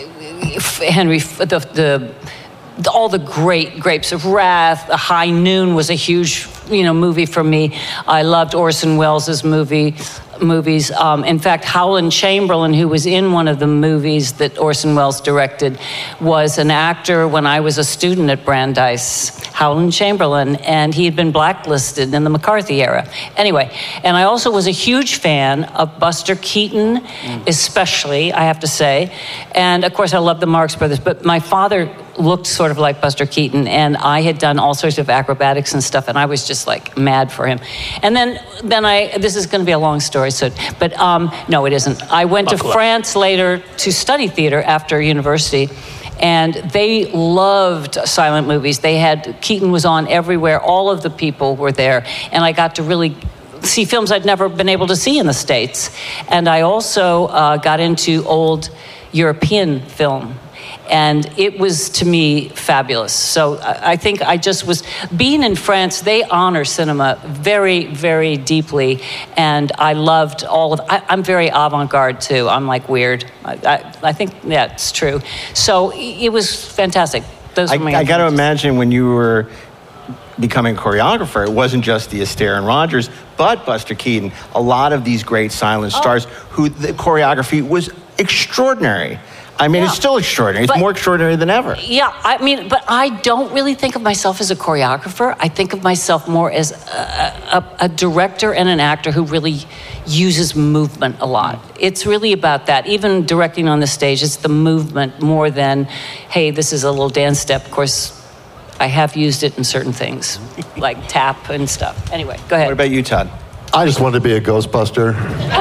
Henry, the, the, the, all the great Grapes of Wrath. High Noon was a huge, you know, movie for me. I loved Orson Welles' movie. movies. Um, in fact, Howland Chamberlain, who was in one of the movies that Orson Welles directed, was an actor when I was a student at Brandeis, Howland Chamberlain, and he had been blacklisted in the McCarthy era. Anyway, and I also was a huge fan of Buster Keaton, mm. especially, I have to say. And of course, I love the Marx Brothers, but my father looked sort of like Buster Keaton, and I had done all sorts of acrobatics and stuff, and I was just like mad for him. And then, then I, this is going to be a long story, so, but um, no, it isn't. I went to France later to study theater after university, and they loved silent movies. They had, Keaton was on everywhere, all of the people were there, and I got to really see films I'd never been able to see in the States. And I also uh, got into old European film. And it was, to me, fabulous. So I think I just was, being in France, they honor cinema very, very deeply. And I loved all of, I, I'm very avant-garde too. I'm like weird. I, I, I think, yeah, it's true. So it was fantastic. Those I, were my I got to influences. imagine when you were becoming a choreographer, it wasn't just the Astaire and Rogers, but Buster Keaton. A lot of these great silent stars who the choreography was extraordinary. I mean, Yeah. it's still extraordinary. It's But- more extraordinary than ever. Yeah, I mean, but I don't really think of myself as a choreographer. I think of myself more as a, a, a director and an actor who really uses movement a lot. It's really about that. Even directing on the stage, it's the movement more than, hey, this is a little dance step. Of course, I have used it in certain things, like tap and stuff. Anyway, go ahead. What about you, Todd? I just wanted to be a Ghostbuster.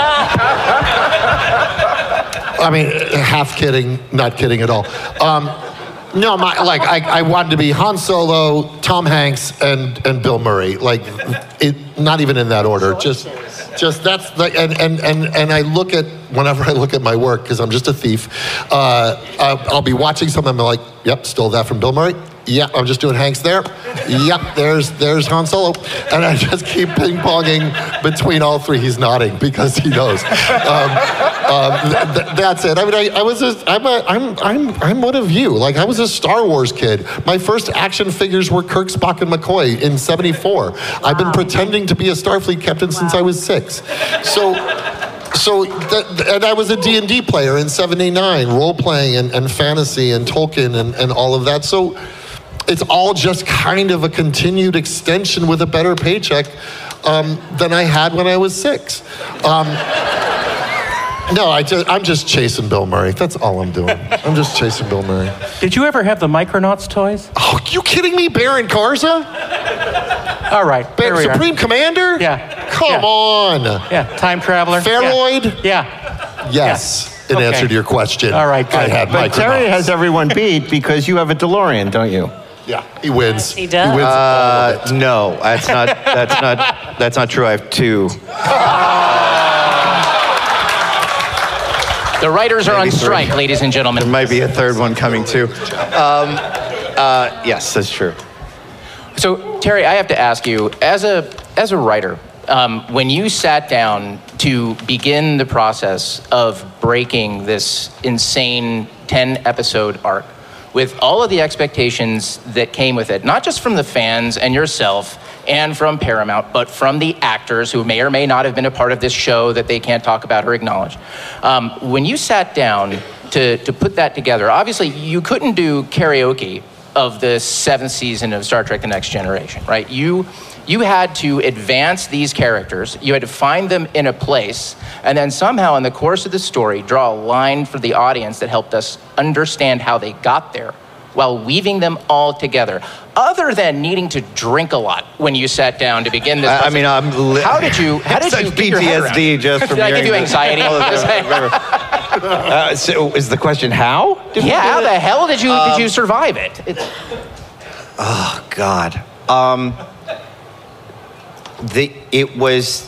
I mean, half kidding, not kidding at all. Um, no, my, like I, I wanted to be Han Solo, Tom Hanks, and and Bill Murray. Like, it, not even in that order. Just, just that's like, and and and and I look at whenever I look at my work because I'm just a thief. Uh, I'll, I'll be watching something. I'm like, yep, stole that from Bill Murray. Yep, I'm just doing Hanks there. Yep, there's there's Han Solo, and I just keep ping ponging between all three. He's nodding because he knows. Um, um, th- th- that's it. I mean, I, I was a, I'm a, I'm I'm I'm one of you. Like I was a Star Wars kid. My first action figures were Kirk, Spock, and McCoy in seventy-four. I've been pretending to be a Starfleet captain since I was six. So. So, that, and I was a D and D player in seventy-nine, role-playing and, and fantasy and Tolkien and, and all of that. So it's all just kind of a continued extension with a better paycheck um, than I had when I was six. Um, no, I just, I'm just chasing Bill Murray. That's all I'm doing. I'm just chasing Bill Murray. Did you ever have the Micronauts toys? Oh, you kidding me? Baron Karza? All right. there we are. Supreme Commander? Yeah. Come Yeah. on. Yeah, time traveler. Pharoid? Yeah. Yes, Yeah. in Okay. answer to your question. All right, I good. had But Terry Micronauts. has everyone beat because you have a DeLorean, don't you? Yeah, he wins. He does. He wins all of Uh, it. no, that's not. That's not. That's not true. I have two. The writers are on Maybe three. strike, ladies and There gentlemen. might be a third one coming too. Um, uh, yes, that's true. So, Terry, I have to ask you, as a as a writer, um, when you sat down to begin the process of breaking this insane ten episode arc, with all of the expectations that came with it, not just from the fans and yourself and from Paramount, but from the actors who may or may not have been a part of this show that they can't talk about or acknowledge. Um, when you sat down to, to put that together, obviously you couldn't do karaoke of the seventh season of Star Trek The Next Generation, right? You, you had to advance these characters, you had to find them in a place, and then somehow in the course of the story, draw a line for the audience that helped us understand how they got there while weaving them all together. Other than needing to drink a lot when you sat down to begin this I, I process, mean, I'm. Li- how did you, how did such you get your head around P T S D it? just from Did I give hearing you this. anxiety? Uh, so is the question how? Did we Yeah, do how it? the hell did you Um, did you survive it? It's, Oh God. Um, the it was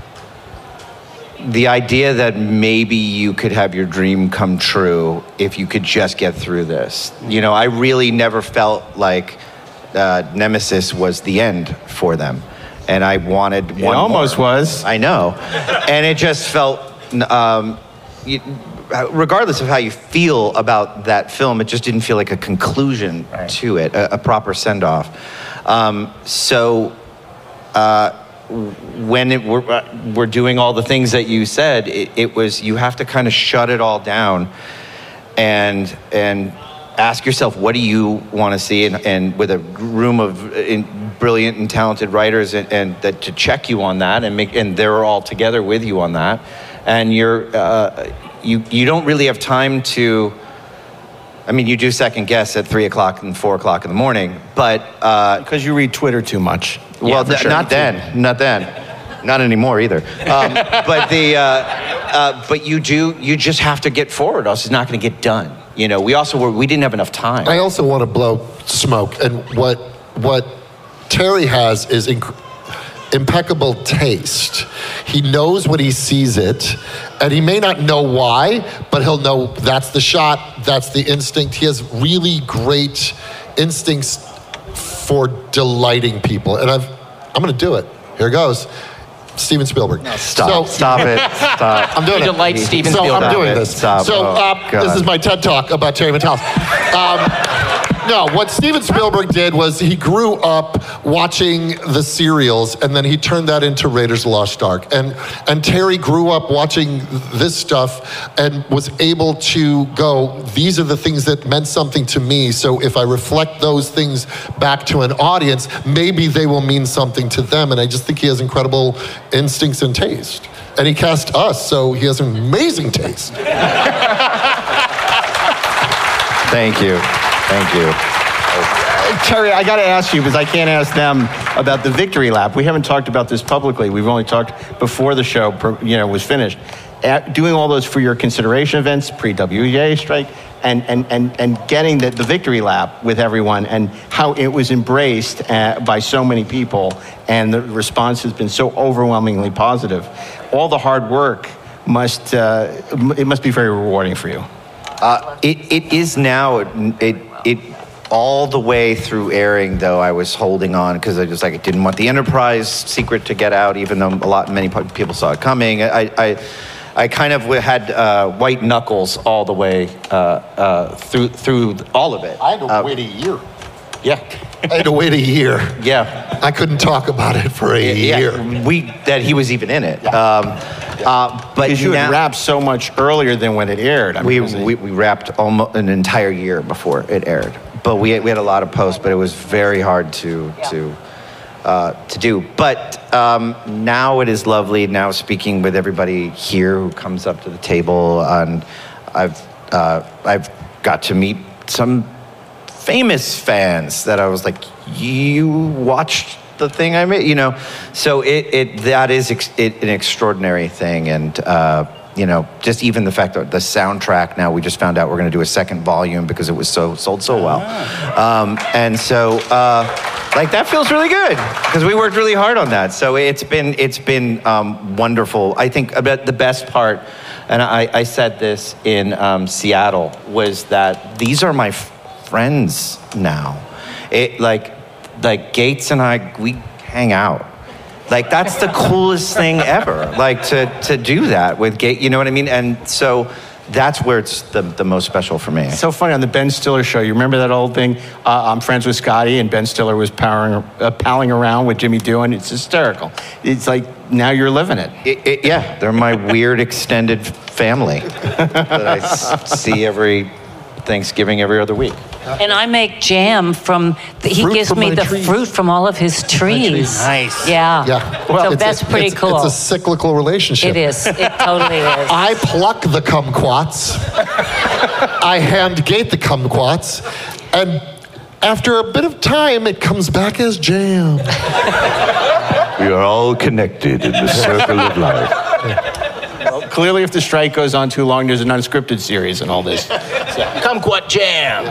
the idea that maybe you could have your dream come true if you could just get through this. You know, I really never felt like uh, Nemesis was the end for them, and I wanted It one almost more. was. I know, and it just felt. Um, you, regardless of how you feel about that film, it just didn't feel like a conclusion to it, a, a proper send-off. Um, so uh, when it, we're, uh, we're doing all the things that you said, it, it was, you have to kind of shut it all down and and ask yourself, what do you want to see? And, and with a room of in, brilliant and talented writers and, and that to check you on that, and make, and they're all together with you on that. And you're, uh, you, you don't really have time to, I mean, you do second guess at three o'clock and four o'clock in the morning, but... Uh, Because you read Twitter too much. well, for th- sure. not then, not then. Not anymore either. Um, but the, uh, uh, but you do, you just have to get forward, else it's not going to get done. You know, we also were, we didn't have enough time. I also want to blow smoke, and what what Terry has is inc- impeccable taste. He knows when he sees it, and he may not know why, but he'll know that's the shot, that's the instinct. He has really great instincts for delighting people, and I've I'm going to do it. Here goes. Steven Spielberg. Stop, So- stop it, stop. I'm doing You it. delight Steven so Spielberg. I'm doing Stop it, this. stop. So Oh, uh, God. this is my TED Talk about Terry Matalas. Um, no, what Steven Spielberg did was he grew up watching the serials, and then he turned that into Raiders of the Lost Ark. And and Terry grew up watching this stuff and was able to go, these are the things that meant something to me. So if I reflect those things back to an audience, maybe they will mean something to them. And I just think he has incredible instincts and taste. And he cast us, so he has an amazing taste. Thank you. Thank you. Terry, I got to ask you, because I can't ask them about the victory lap. We haven't talked about this publicly. We've only talked before the show, you know, was finished. At doing all those for your consideration events, pre-W G A strike, and, and, and, and getting the, the victory lap with everyone, and how it was embraced uh, by so many people, and the response has been so overwhelmingly positive. All the hard work must, uh, it must be very rewarding for you. Uh, it, it is now, it, it, all the way through airing, though, I was holding on because I just like didn't want the Enterprise secret to get out, even though a lot, many people saw it coming. I, I, I kind of had uh, white knuckles all the way uh, uh, through through all of it. I had to uh, wait a year. Yeah. I had to wait a year. Yeah. I couldn't talk about it for a yeah, year. Yeah. We that he was even in it. Yeah. Um, uh, but because you now, had wrapped so much earlier than when it aired. I we, mean, we we wrapped almost an entire year before it aired. But we we had a lot of posts, but it was very hard to yeah. to uh, to do. But um, now it is lovely. Now speaking with everybody here who comes up to the table, and I've uh, I've got to meet some famous fans that I was like, you watched the thing I made, you know. So it it that is ex- it, an extraordinary thing, and. Uh, You know, just even the fact that the soundtrack now, we just found out we're going to do a second volume because it was so sold so well. Um, and so, uh, like, that feels really good because we worked really hard on that. So it's been it's been um, wonderful. I think about the best part, and I, I said this in um, Seattle, was that these are my f- friends now. It like like Gates and I, we hang out. Like, that's the coolest thing ever, like, to, to do that with Gate, you know what I mean? And so that's where it's the, the most special for me. It's so funny on the Ben Stiller show. You remember that old thing? Uh, I'm friends with Scotty, and Ben Stiller was powering, uh, palling around with Jimmy Doohan. It's hysterical. It's like, now you're living it. it, it yeah, they're my weird extended family that I s- see every Thanksgiving every other week. And I make jam from, the, he Fruit gives from me my the trees. fruit from all of his trees. Nice. Yeah. Yeah. So It's that's a- pretty it's, cool. It's a cyclical relationship. It is. It totally is. I pluck the kumquats. I hand Gate the kumquats. And after a bit of time, it comes back as jam. We are all connected in the circle of life. Well, clearly, if the strike goes on too long, there's an unscripted series and all this. So, Kumquat Jam.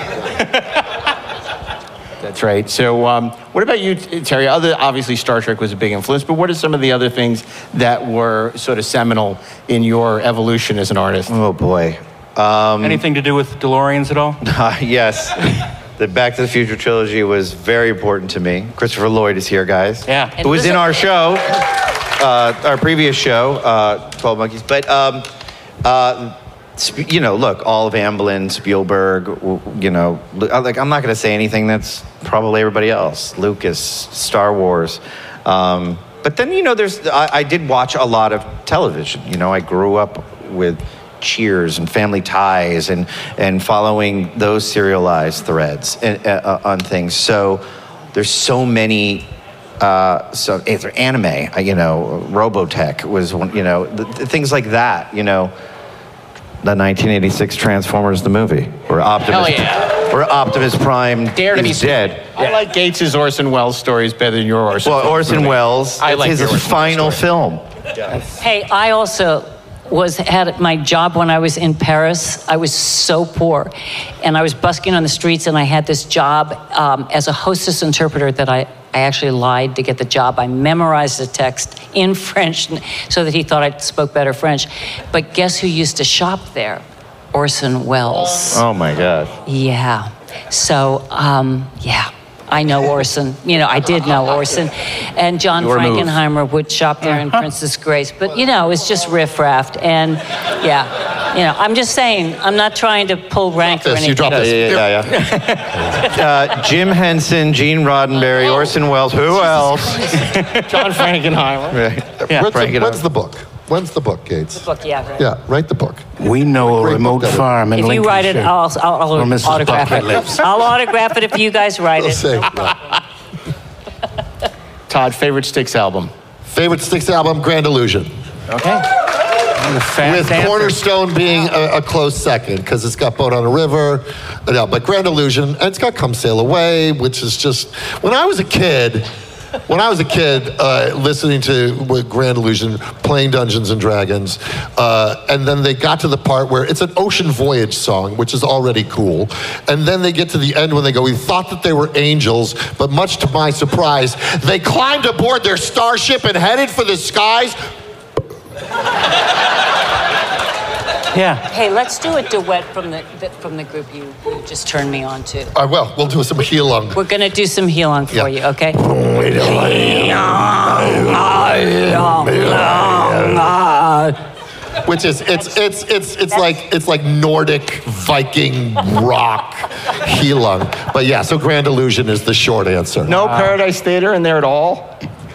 That's right. So, um, what about you, Terry? Other obviously, Star Trek was a big influence, but what are some of the other things that were sort of seminal in your evolution as an artist? Oh boy. Um, Anything to do with DeLoreans at all? Uh, yes. The Back to the Future trilogy was very important to me. Christopher Lloyd is here, guys. Yeah. Who was in our show, uh, our previous show, uh, twelve Monkeys. But, um, uh, sp- you know, look, all of Amblin, Spielberg, w- you know, like, I'm not going to say anything that's probably everybody else. Lucas, Star Wars. Um, but then, you know, there's, I, I did watch a lot of television. You know, I grew up with Cheers and Family Ties and and following those serialized threads and, uh, on things. So there's so many. Uh, so it's anime, you know, Robotech was one, you know, the, the things like that. You know, the nineteen eighty-six Transformers the movie, where Optimus, Hell yeah. where Optimus Prime Dare to be is dead. I like Gates's Orson Welles stories better than your Orson. Well, Orson Welles, I it's like his your Orson final Welles story. film. Hey, I also was had my job when I was in Paris. I was so poor, and I was busking on the streets, and I had this job um, as a hostess interpreter that I, I actually lied to get the job. I memorized the text in French so that he thought I spoke better French. But guess who used to shop there? Orson Welles. Oh my God. Yeah. So, um, yeah. I know Orson. You know, I did know Orson. And John Your move. Frankenheimer would shop there in Princess Grace. But, you know, it's just riffraff. And, yeah. You know, I'm just saying, I'm not trying to pull rank or This, anything. you drop Yeah, this. yeah, yeah. yeah. uh, Jim Henson, Gene Roddenberry, Orson Welles. Who else? John Frankenheimer. Right. Yeah, When's, break the, it when's up. the book? When's the book, Gates? Book, yeah, right. Yeah, write the book. We know a Great remote book, that farm in If you Lincolnshire. write it, I'll, I'll, I'll Where Missus autograph Buckley it. lives. I'll autograph it if you guys write We'll it. say, yeah. Todd, favorite Styx album? Favorite Styx album, Grand Illusion. Okay. With Cornerstone being a, a close second because it's got Boat on a River, no, but Grand Illusion, and it's got Come Sail Away, which is just, when I was a kid, when I was a kid uh, listening to with Grand Illusion, playing Dungeons and Dragons, uh, and then they got to the part where it's an Ocean Voyage song, which is already cool, and then they get to the end when they go, we thought that they were angels, but much to my surprise, they climbed aboard their starship and headed for the skies. Yeah. Hey, let's do a duet from the, the from the group you, you just turned me on to. I will. We'll do some heel-ung. We're gonna do some healing for Yeah. you, okay? Which is it's it's it's it's like it's like Nordic Viking rock heel-ung. But yeah, so Grand Illusion is the short answer. No Paradise Theater in there at all?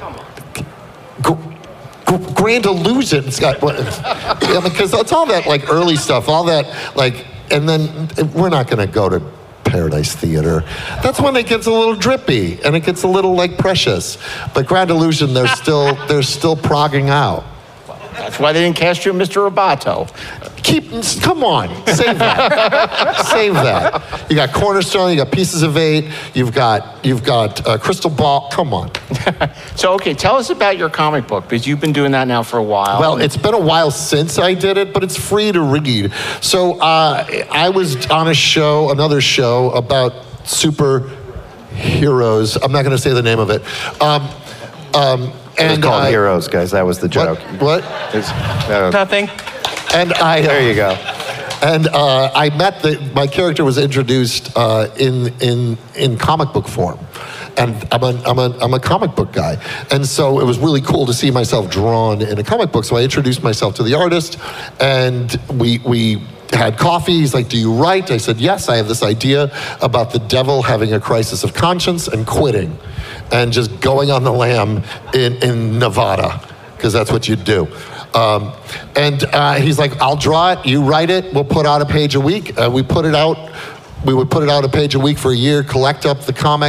Gr- Gr- Grand Illusion. It's got what? Yeah, because it's all that like early stuff, all that like, and then we're not going to go to Paradise Theater. That's when it gets a little drippy and it gets a little like precious. But Grand Illusion, they're still they're still progging out. That's why they didn't cast you, Mister Roboto. Keep, come on, save that, save that. You got Cornerstone, you got Pieces of Eight, you've got you've got uh, Crystal Ball. Come on. So, okay, tell us about your comic book, because you've been doing that now for a while. Well, it's been a while since I did it, but it's free to read. So uh, I was on a show, another show about superheroes. I'm not going to say the name of it. Um, um, It was and called uh, Heroes, guys. That was the joke. What? It's- uh, Nothing. And I. Uh, there you go. And uh, I met the, my character was introduced uh, in in in comic book form, and I'm a I'm a I'm a comic book guy, and so it was really cool to see myself drawn in a comic book. So I introduced myself to the artist, and we we. had coffee. He's like, do you write? I said, yes, I have this idea about the devil having a crisis of conscience and quitting and just going on the lam in, in Nevada, because that's what you do. Um, and uh, he's like, I'll draw it, you write it, we'll put out a page a week. Uh, we put it out, we would put it out a page a week for a year, collect up the comic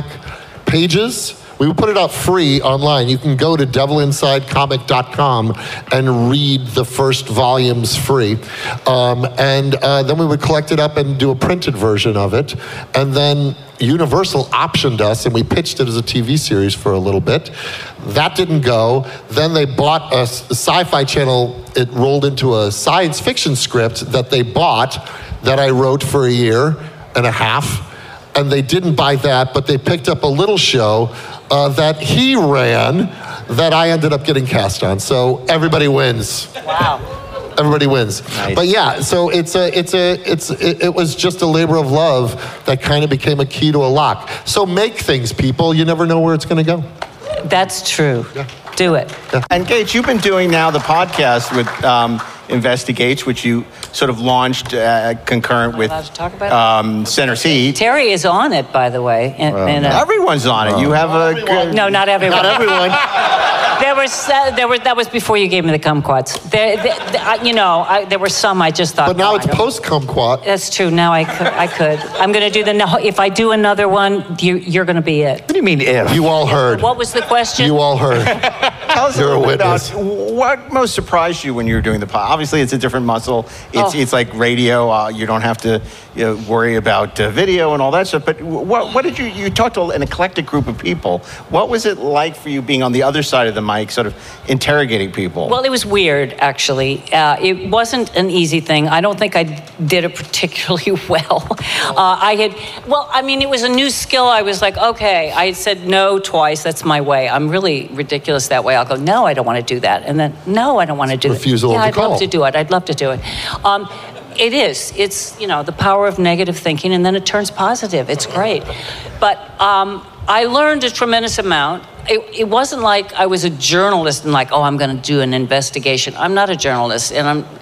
pages. We would put it out free online. You can go to devil inside comic dot com and read the first volumes free. Um, and uh, then we would collect it up and do a printed version of it. And then Universal optioned us, and we pitched it as a T V series for a little bit. That didn't go. Then they bought a, a Sci-Fi Channel. It rolled into a science fiction script that they bought that I wrote for a year and a half. And they didn't buy that, but they picked up a little show uh, that he ran that I ended up getting cast on. So everybody wins. Wow. Everybody wins. Nice. But yeah, so it's a, it's a, it's, it, it was just a labor of love that kind of became a key to a lock. So make things, people. You never know where it's going to go. That's true. Do it. And Gates, you've been doing now the podcast with um, Investigates, which you sort of launched uh, concurrent with allowed to talk about it? um, Center Seat. Terry is on it, by the way. And, and, uh, Everyone's on it. You have a good... no, not everyone. Not everyone. There was uh, there were that was before you gave me the kumquats. There, there, there, I- you know, I, there were some I just thought. But now no, it's I don't- post-kumquat. That's true. Now I could. I could. I'm going to do the. no- If I do another one, you, you're going to be it. What do you mean if? You all heard. What was the question? You all heard. Tell us You're a a little bit witness. about what most surprised you when you were doing the pod. Obviously, it's a different muscle. It's Oh. it's like radio. Uh, you don't have to you know, worry about uh, video and all that stuff. But what what did you you talked to an eclectic group of people? What was it like for you being on the other side of the mic, sort of interrogating people? Well, it was weird, actually. Uh, it wasn't an easy thing. I don't think I did it particularly well. Uh, I had, well, I mean, it was a new skill. I was like, okay, I had said no twice. That's my way. I'm really ridiculous that way. I'll go, no, I don't want to do that. And then, no, I don't want to do that. refusal Yeah, of the I'd call. love to do it. I'd love to do it. Um, it is. It's, you know, the power of negative thinking, and then it turns positive. It's great. But um, I learned a tremendous amount. It, it wasn't like I was a journalist and like, oh, I'm going to do an investigation. I'm not a journalist, and I'm,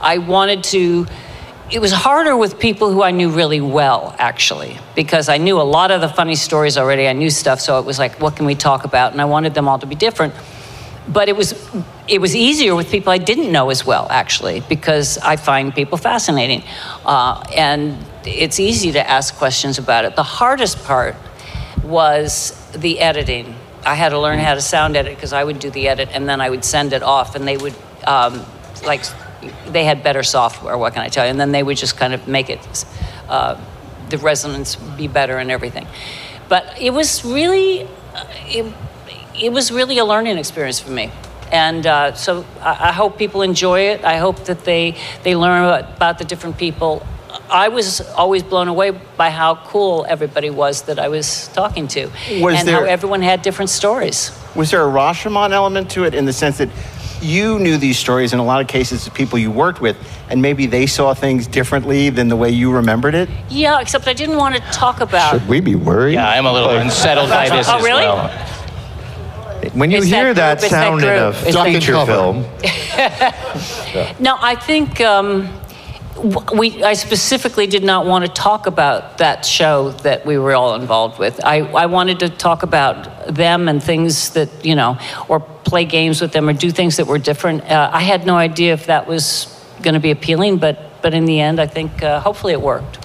I wanted to. It was harder with people who I knew really well, actually, because I knew a lot of the funny stories already. I knew stuff, so it was like, what can we talk about? And I wanted them all to be different. But it was it was easier with people I didn't know as well, actually, because I find people fascinating. Uh, and it's easy to ask questions about it. The hardest part was the editing. I had to learn how to sound edit because I would do the edit and then I would send it off, and they would, um, like, they had better software, what can I tell you? And then they would just kind of make it, uh, the resonance be better and everything. But it was really, uh, it, it was really a learning experience for me. And uh, so I, I hope people enjoy it. I hope that they, they learn about, about the different people. I was always blown away by how cool everybody was that I was talking to. Was and there, how everyone had different stories. Was there a Rashomon element to it in the sense that you knew these stories in a lot of cases of people you worked with, and maybe they saw things differently than the way you remembered it? Yeah, except I didn't want to talk about... Should we be worried? Yeah, I'm a little unsettled by this Oh, as really? well. When you It's hear that that, group, it's that sound in a group. It's that feature group. film, No, I think um, w- we. I specifically did not want to talk about that show that we were all involved with. I, I wanted to talk about them and things that, you know, or play games with them or do things that were different. Uh, I had no idea if that was going to be appealing, but, but in the end, I think uh, hopefully it worked.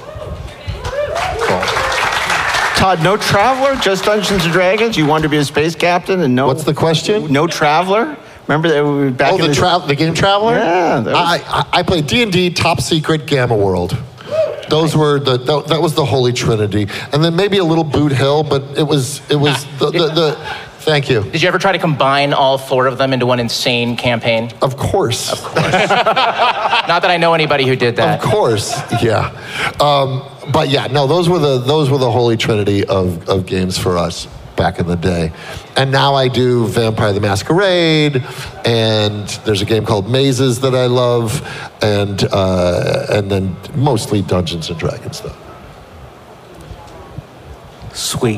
Todd, no Traveler, just Dungeons and Dragons? You wanted to be a space captain and no... What's the question? No Traveler? Remember that we were back Oh, in the, the... tra- the game Traveler? Yeah, that was- I, I, I played D and D, Top Secret, Gamma World. Those were the that, that was the holy trinity, and then maybe a little Boot Hill, but it was it was the the. the Thank you. Did you ever try to combine all four of them into one insane campaign? Of course. Of course. Not that I know anybody who did that. Of course. Yeah. Um, but yeah, no, those were the those were the holy trinity of, of games for us back in the day. And now I do Vampire the Masquerade, and there's a game called Mazes that I love, and uh, and then mostly Dungeons and Dragons though. Sweet.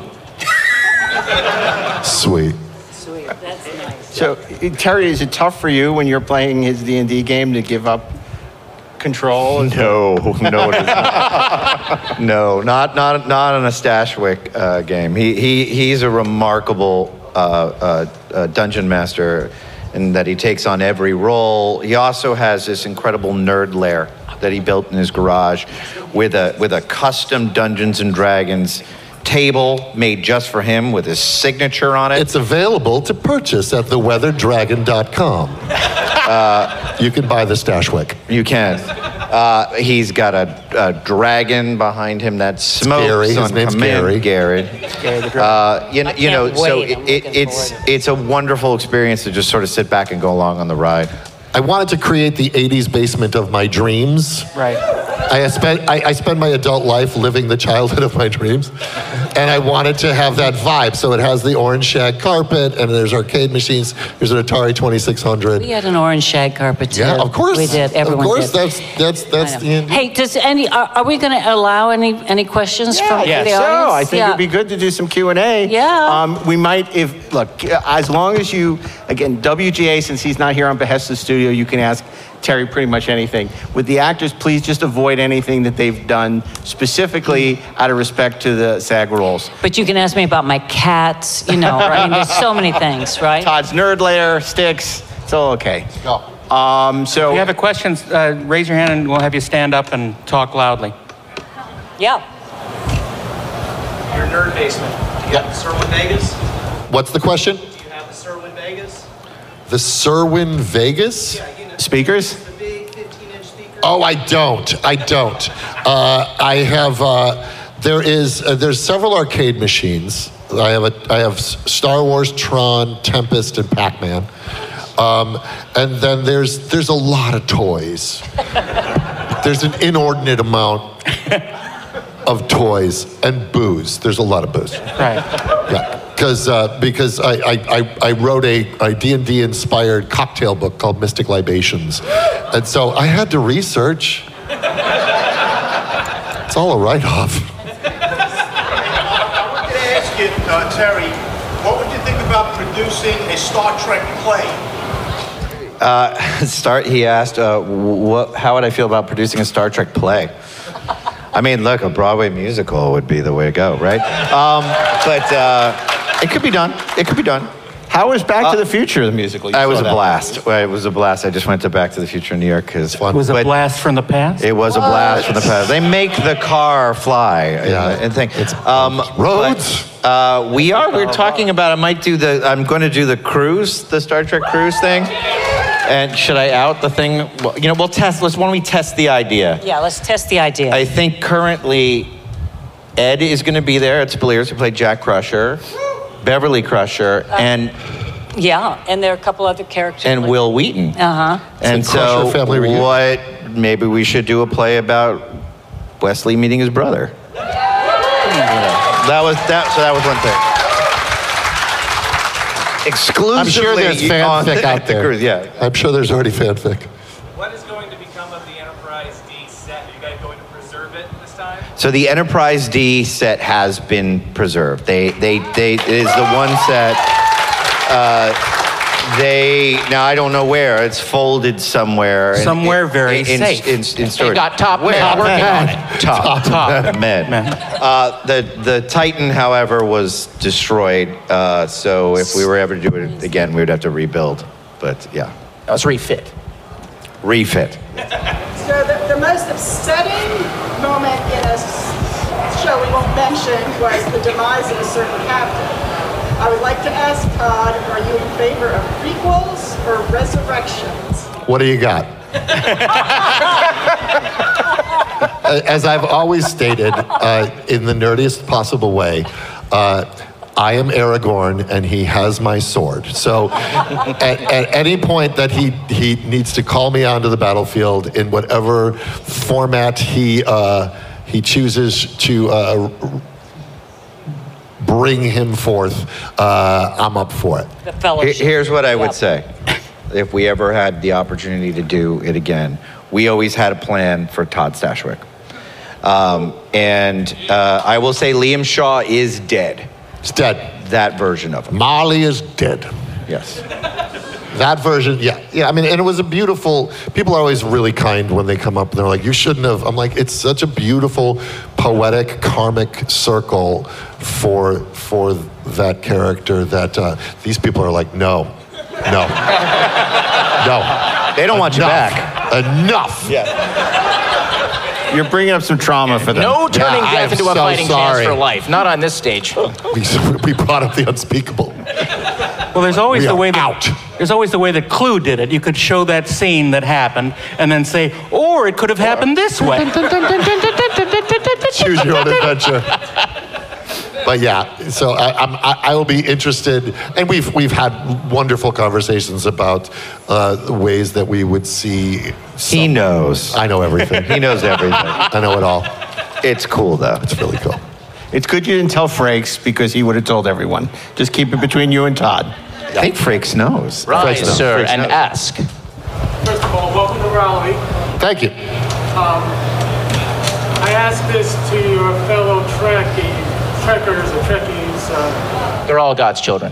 Sweet. Sweet, that's nice. So, Terry, is it tough for you when you're playing his D and D game to give up control? No, no, it is not. No, not not not on a Stashwick uh, game. He he he's a remarkable uh, uh, uh, dungeon master, in that he takes on every role. He also has this incredible nerd lair that he built in his garage, with a with a custom Dungeons and Dragons table made just for him with his signature on it. It's available to purchase at the weather dragon dot com. Uh, you can buy the Stashwick. You can. Uh, he's got a, a dragon behind him that smokes Gary. His on name's command. Gary. Gary. Uh, you, I you know, can't so wait. I'm it, looking it's forward to it. it's a wonderful experience to just sort of sit back and go along on the ride. I wanted to create the eighties basement of my dreams. Right. I spent I, I spend my adult life living the childhood of my dreams, and I wanted to have that vibe. So it has the orange shag carpet, and there's arcade machines. There's an Atari twenty-six hundred. We had an orange shag carpet too. Yeah, of course. We did. Everyone Of course, did. that's that's that's I the know. end. Hey, does any? Are, are we going to allow any any questions from Yeah, the so audience? I think Yeah. it'd be good to do some Q and A. Yeah. Um, we might, if look, as long as you, again, W G A, since he's not here on behest of the studio, you can ask Terry pretty much anything. With the actors, please just avoid anything that they've done specifically out of respect to the SAG rules. But you can ask me about my cats. You know, right? I mean, there's so many things, right? Todd's nerd lair, sticks, it's all okay. Go. Um, so If you have a question, uh, raise your hand and we'll have you stand up and talk loudly. Yeah. Your nerd basement. Do you have the Serwin Vegas? What's the question? Do you have the Serwin Vegas? The Serwin Vegas? Yeah, you know, speakers? the big fifteen inch speaker. Oh, I don't. I don't. Uh, I have. Uh, there is. Uh, there's several arcade machines. I have a. I have Star Wars, Tron, Tempest, and Pac-Man. Um, and then there's there's a lot of toys. There's an inordinate amount of toys and booze. There's a lot of booze. Right. Yeah, because uh, because I, I, I, I wrote a, a D and D inspired cocktail book called Mystic Libations, and so I had to research. It's all a write-off. I wanted to ask you, uh, Terry, what would you think about producing a Star Trek play? Uh, start. He asked, uh, what, how would I feel about producing a Star Trek play? I mean, look, a Broadway musical would be the way to go, right? Um, but uh, it could be done. It could be done. How was Back Uh, to the Future, the musical? You It was saw a that. blast. It was a blast. I just went to Back to the Future in New York because It was a blast from the past? It was a blast from the past. They make the car fly. Yeah. and, and thing. It's Um, roads. but, uh, we are. We're talking about. I might do the. I'm going to do the cruise, the Star Trek cruise thing. And should I out the thing? Well, you know, we'll test. Let's. Why don't we test the idea? Yeah, let's test the idea. I think currently, Ed is going to be there. It's Beliers who played Jack Crusher, Beverly Crusher, and yeah, and there are a couple other characters. and Will Wheaton. Uh huh. And It's a Crusher so, family reunion. what? Maybe we should do a play about Wesley meeting his brother. That was that. So that was one thing. Exclusively, I'm sure there's on fanfic the- out the there. cruise, yeah. I'm sure there's already fanfic. What is going to become of the Enterprise D set? Are you guys going to preserve it this time? So the Enterprise D set has been preserved. They, they, they it is the one set. Uh, they now I don't know where it's folded somewhere. in- Somewhere in, very in, safe. In, in, in They storage. got top men Top working on men. it. Top, Top. men. Men. Uh, the the Titan, however, was destroyed. Uh, so if we were ever to do it again, we would have to rebuild. But yeah, That was refit. refit. So the, the most upsetting moment in a s- show we won't mention was the demise of a certain captain. I would like to ask Todd, are you in favor of prequels or resurrections? What do you got? As I've always stated, uh, in the nerdiest possible way, uh, I am Aragorn and he has my sword. So at, at any point that he, he needs to call me onto the battlefield in whatever format he, uh, he chooses to uh, bring him forth, uh, I'm up for it. The Here- fellowship. Here's what I would Yep. say. If we ever had the opportunity to do it again, we always had a plan for Todd Stashwick. Um, and uh, I will say Liam Shaw is dead. It's dead. That version of him. Marley is dead. Yes. That version, yeah. Yeah, I mean, and it was a beautiful, people are always really kind when they come up and they're like, you shouldn't have. I'm like, it's such a beautiful, poetic, karmic circle for for that character that uh, these people are like, no, no, no. They don't want you Enough. back. Enough. Yeah. You're bringing up some trauma for them. No turning Yeah, death I'm into a so fighting sorry. chance for life. Not on this stage. We, we brought up the unspeakable. Well, there's always We the are way that out. there's always the way that Clue did it. You could show that scene that happened and then say, or it could have happened this way. Choose your own adventure. But yeah, so I, I'm, I, I will be interested, and we've we've had wonderful conversations about uh, ways that we would see. Some, He knows. I know everything. He knows everything. I know it all. It's cool, though. It's really cool. It's good you didn't tell Frakes because he would have told everyone. Just keep it between you and Todd. I think Frakes knows. Rise, knows. sir, Frakes and knows. ask. First of all, welcome to Raleigh. Thank you. I ask this to your fellow Trekkie, Trekkers or Trekkies. Uh, They're all God's children.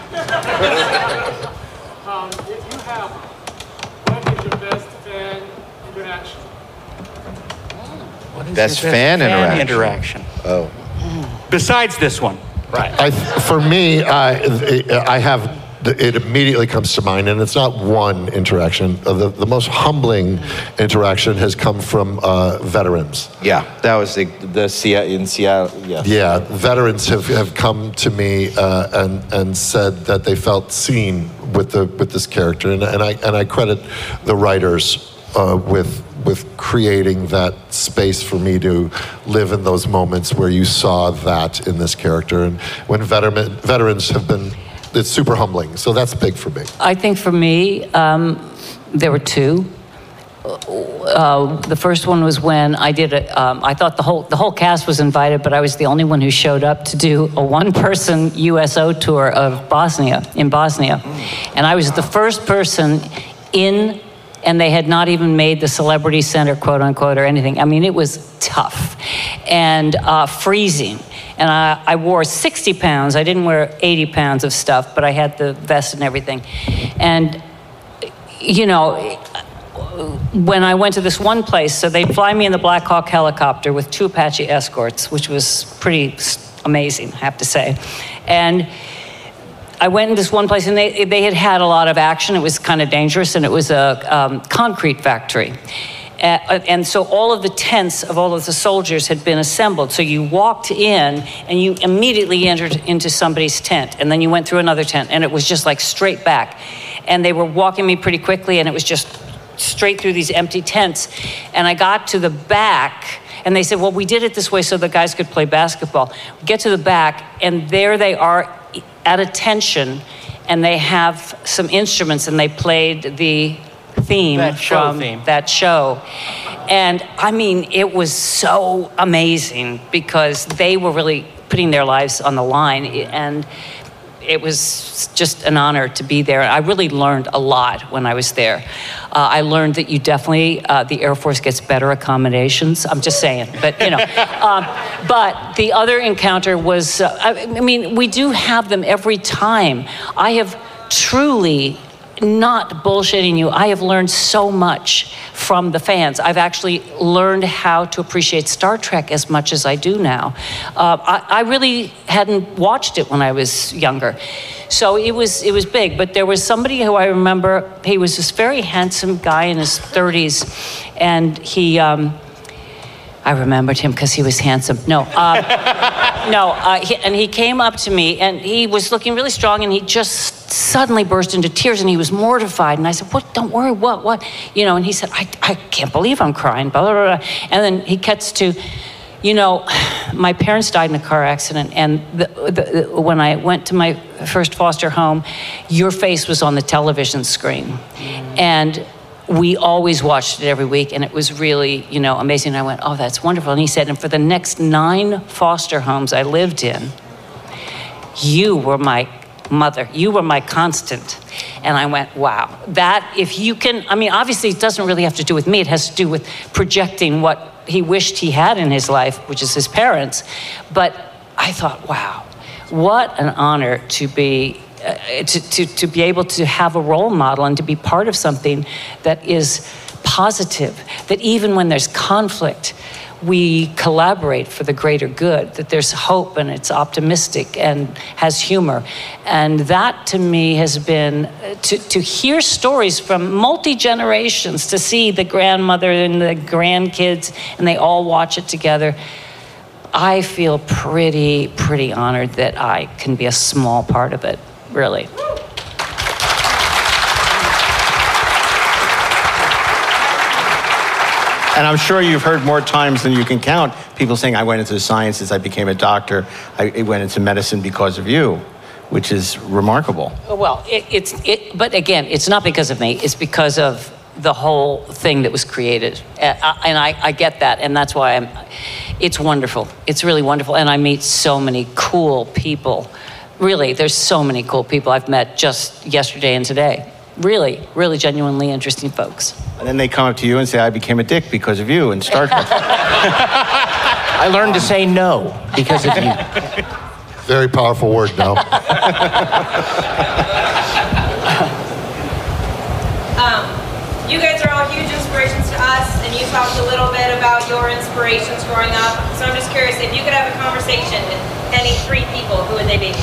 um, if you have, what is your best fan interaction? What is Best your fan interaction? interaction? Oh. Besides this one. Right. I, for me, I, I have. It immediately comes to mind, and it's not one interaction. Uh, The, the most humbling interaction has come from uh, veterans. Yeah, that was the, the Seattle, in Seattle, yes. Yeah, veterans have, have come to me uh, and and said that they felt seen with the with this character, and, and I and I credit the writers uh, with with creating that space for me to live in those moments where you saw that in this character, and when veteran veterans have been. It's super humbling, so that's big for me. I think for me, um, there were two. Uh, the first one was when I did it. Um, I thought the whole the whole cast was invited, but I was the only one who showed up to do a one-person U S O tour of Bosnia in Bosnia, and I was the first person in. And they had not even made the Celebrity Center, quote unquote, or anything. I mean, it was tough and uh, freezing. And I, I wore sixty pounds. I didn't wear eighty pounds of stuff, but I had the vest and everything. And you know, when I went to this one place, so they'd fly me in the Black Hawk helicopter with two Apache escorts, which was pretty amazing, I have to say. And I went in this one place, and they, they had had a lot of action. It was kind of dangerous, and it was a um, concrete factory. Uh, and so all of the tents of all of the soldiers had been assembled. So you walked in, and you immediately entered into somebody's tent. And then you went through another tent, and it was just like straight back. And they were walking me pretty quickly, and it was just straight through these empty tents. And I got to the back, and they said, well, we did it this way so the guys could play basketball. We get to the back, and there they are at attention, and they have some instruments, and they played the theme that show from theme. that show. And I mean, it was so amazing because they were really putting their lives on the line, and it was just an honor to be there. I really learned a lot when I was there. Uh, I learned that you definitely, uh, the Air Force gets better accommodations. I'm just saying, but you know. um, but the other encounter was, uh, I, I mean, we do have them every time. I have truly, not bullshitting you, I have learned so much from the fans. I've actually learned how to appreciate Star Trek as much as I do now. Uh, I, I really hadn't watched it when I was younger. So it was it was big, but there was somebody who I remember, he was this very handsome guy in his thirties, and he, um, I remembered him because he was handsome. No, um, no, uh, he, and he came up to me, and he was looking really strong, and he just suddenly burst into tears, and he was mortified. And I said, what, don't worry, what, what? You know, and he said, I, I can't believe I'm crying, blah, blah, blah. And then he gets to, you know, my parents died in a car accident, and the, the, the, when I went to my first foster home, your face was on the television screen. And we always watched it every week, and it was really, you know, amazing. And I went, oh, that's wonderful. And he said, and for the next nine foster homes I lived in, you were my mother. You were my constant. And I went, wow. That, if you can, I mean, obviously it doesn't really have to do with me. It has to do with projecting what he wished he had in his life, which is his parents. But I thought, wow, what an honor to be Uh, to, to, to be able to have a role model and to be part of something that is positive, that even when there's conflict, we collaborate for the greater good, that there's hope and it's optimistic and has humor. And that to me has been, to, to hear stories from multi-generations, to see the grandmother and the grandkids and they all watch it together, I feel pretty, pretty honored that I can be a small part of it. Really. And I'm sure you've heard more times than you can count people saying, I went into the sciences, I became a doctor, I went into medicine because of you, which is remarkable. Well, it, it's, it, but again, it's not because of me, it's because of the whole thing that was created. And I, I get that, and that's why I'm, it's wonderful. It's really wonderful, and I meet so many cool people. Really, there's so many cool people I've met just yesterday and today. Really, really genuinely interesting folks. And then they come up to you and say, I became a dick because of you in Star Trek. I learned to say no because of you. Very powerful word, no. um, you guys are all huge inspirations to us, and you talked a little bit about your inspirations growing up. So I'm just curious, if you could have a conversation with any three people, who would they be?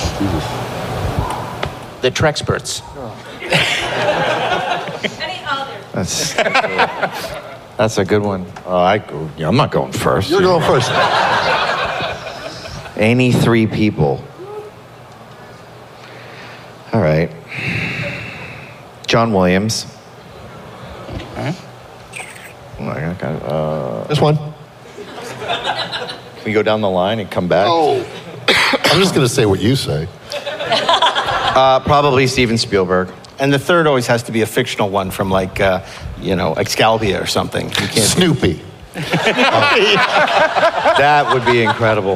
The Trexperts. Any others? That's, that's a good one. Uh, I go, yeah, I'm not going first. You're going first. Any three people. All right. John Williams. Huh? Oh, I got, uh, This one. Can we go down the line and come back? Oh. I'm just going to say what you say. Uh, probably Steven Spielberg. And the third always has to be a fictional one from, like, uh, you know, Excalibur or something. You can't Snoopy. That would be incredible.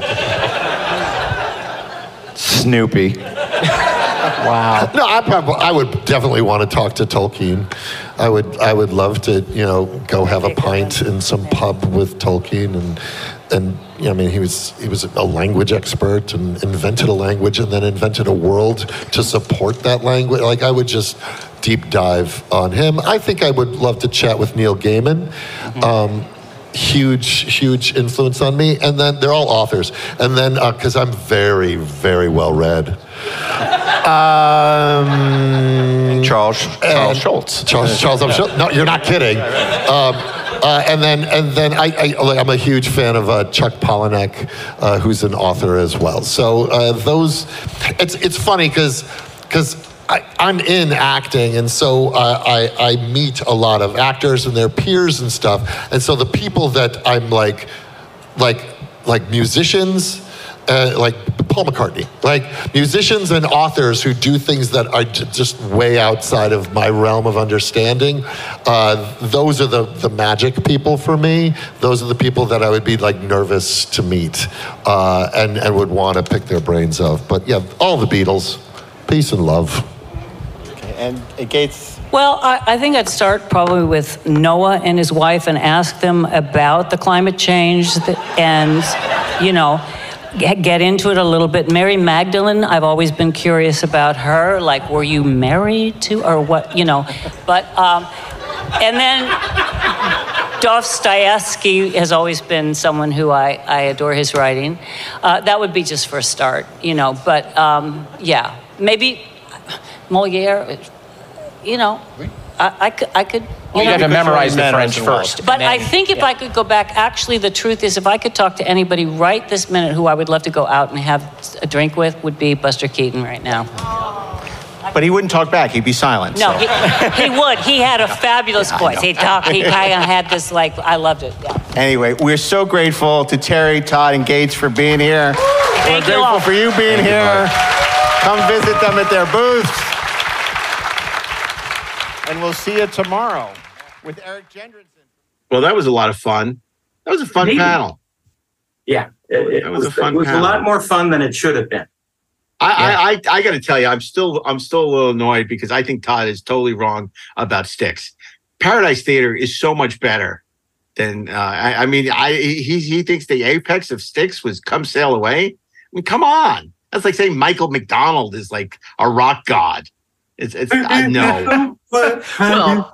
Snoopy. Wow. No, I probably, I would definitely want to talk to Tolkien. I would, I would love to, you know, go have a pint in some pub with Tolkien, and, and, you know, I mean, he was, he was a language expert and invented a language and then invented a world to support that language. Like, I would just deep dive on him. I think I would love to chat with Neil Gaiman. Mm-hmm. Um, huge, huge influence on me. And then they're all authors. And then, because uh, I'm very, very well read. Um, Charles Charles Schultz. Charles Charles M. Schultz. No, you're not kidding. Um, uh, and then and then I, I I'm a huge fan of uh, Chuck Palahniuk, uh, who's an author as well. So uh, those, it's it's funny because because. I'm in acting, and so uh, I, I meet a lot of actors and their peers and stuff. And so the people that I'm like, like, like musicians, uh, like Paul McCartney, like musicians and authors who do things that are j- just way outside of my realm of understanding. Uh, those are the the magic people for me. Those are the people that I would be like nervous to meet uh, and and would want to pick their brains of. But yeah, all the Beatles, peace and love. And Gates? Well, I, I think I'd start probably with Noah and his wife and ask them about the climate change that, and, you know, get, get into it a little bit. Mary Magdalene, I've always been curious about her. Like, were you married to, or what, you know? But, um, and then Dostoevsky has always been someone who I, I adore his writing. Uh, that would be just for a start, you know. But, um, yeah, maybe Moliere, you know, I, I could, I could. You, you have to memorize the French first. But then, I think if yeah. I could go back, actually, the truth is, if I could talk to anybody right this minute who I would love to go out and have a drink with, would be Buster Keaton right now. But he wouldn't talk back. He'd be silent. No, so. he, he would. He had a fabulous yeah, voice. He talked. He kind of had this like. I loved it. Yeah. Anyway, we're so grateful to Terry, Todd, and Gates for being here. Thank we're you grateful all. for you being Thank here. You, Come visit them at their booths. And we'll see you tomorrow with Eric Jendrenson. Well, that was a lot of fun. That was a fun Maybe. panel. Yeah, it, it that was, was a fun it was panel. a lot more fun than it should have been. I, Yeah. I, I, I got to tell you, I'm still, I'm still a little annoyed because I think Todd is totally wrong about Styx. Paradise Theater is so much better than. Uh, I, I mean, I he he thinks the apex of Styx was Come Sail Away. I mean, come on, that's like saying Michael McDonald is like a rock god. It's it's I know. Well,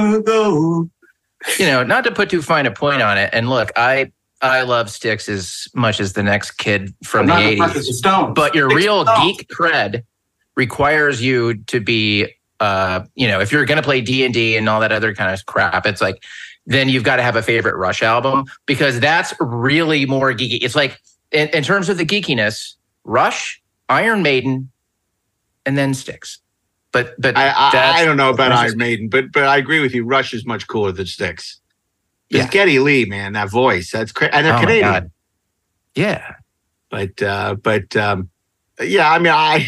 you know, not to put too fine a point on it. And look, I I love Styx as much as the next kid from I'm the not impressed with eighties. the Stones. But your Styx real Stones. geek cred requires you to be, uh, you know, if you're going to play D and D and all that other kind of crap, it's like, then you've got to have a favorite Rush album because that's really more geeky. It's like, in, in terms of the geekiness, Rush, Iron Maiden, and then Styx. But but I I, that's- I don't know about that's Iron just- Maiden, but but I agree with you. Rush is much cooler than Styx. It's Yeah. Geddy Lee, man, that voice. That's crazy. And they're Oh my Canadian. God. Yeah. But uh, but um, yeah, I mean, I,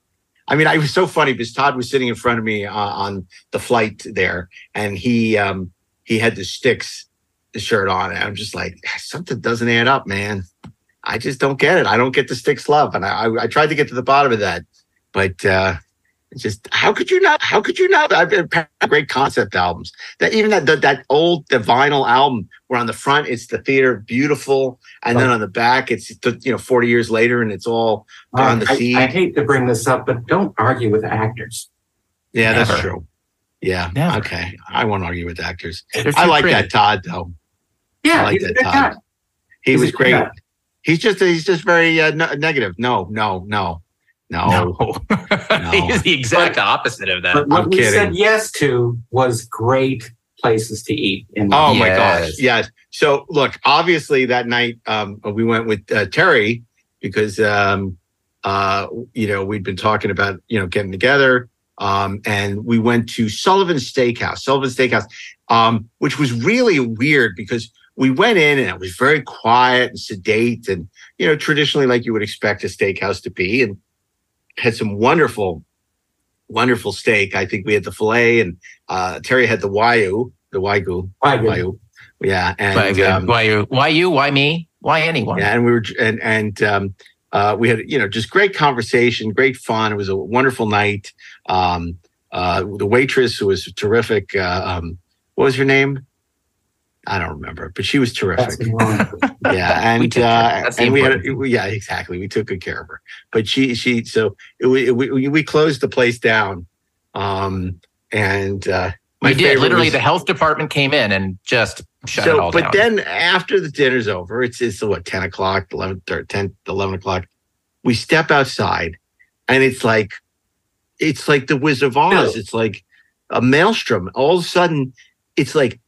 I mean, it was so funny because Todd was sitting in front of me uh, on the flight there, and he um, he had the Styx shirt on, and I'm just like, something doesn't add up, man. I just don't get it. I don't get the Styx love, and I I, I tried to get to the bottom of that, but uh, it's just how could you not? How could you not? I've been great concept albums. That even that that, that old the vinyl album where on the front it's the theater beautiful, and then on the back it's you know forty years later and it's all on the I, seat. I hate to bring this up, but don't argue with actors. Yeah, Never. that's true. Yeah. Never. Okay. I won't argue with actors. They're I too like pretty. that Todd though. Yeah, I like he's a that good Todd. guy. He He's a was good great. guy. He's just he's just very uh, no, negative. No, no, no, no. No. He's the exact opposite of that. But what I'm we kidding. said yes to was great places to eat. In Oh my Yes. gosh. Yes. So look, obviously that night um, we went with uh, Terry because um, uh, you know we'd been talking about you know getting together, um, and we went to Sullivan's Steakhouse. Sullivan's Steakhouse, um, which was really weird because we went in and it was very quiet and sedate, and you know traditionally like you would expect a steakhouse to be, and had some wonderful, wonderful steak. I think we had the filet, and uh, Terry had the wagyu, the wagyu, Wagyu. wagyu. Yeah, and why, um, why you? Why you? Why me? Why anyone? yeah, and we were and and um, uh, we had you know just great conversation, great fun. It was a wonderful night. Um, uh, the waitress who was terrific. Uh, um, what was her name? I don't remember, but she was terrific. That's wrong. Yeah, We and took care of her. uh, That's the and we had important a, yeah, exactly. We took good care of her, but she she so it, we we we closed the place down. Um, And uh, we did. Literally, was, the health department came in and just shut so, it all but down. But then after the dinner's over, it's, it's what, ten o'clock, eleven, ten, eleven o'clock. We step outside and it's like, it's like the Wizard of Oz. It's like a maelstrom. All of a sudden, it's like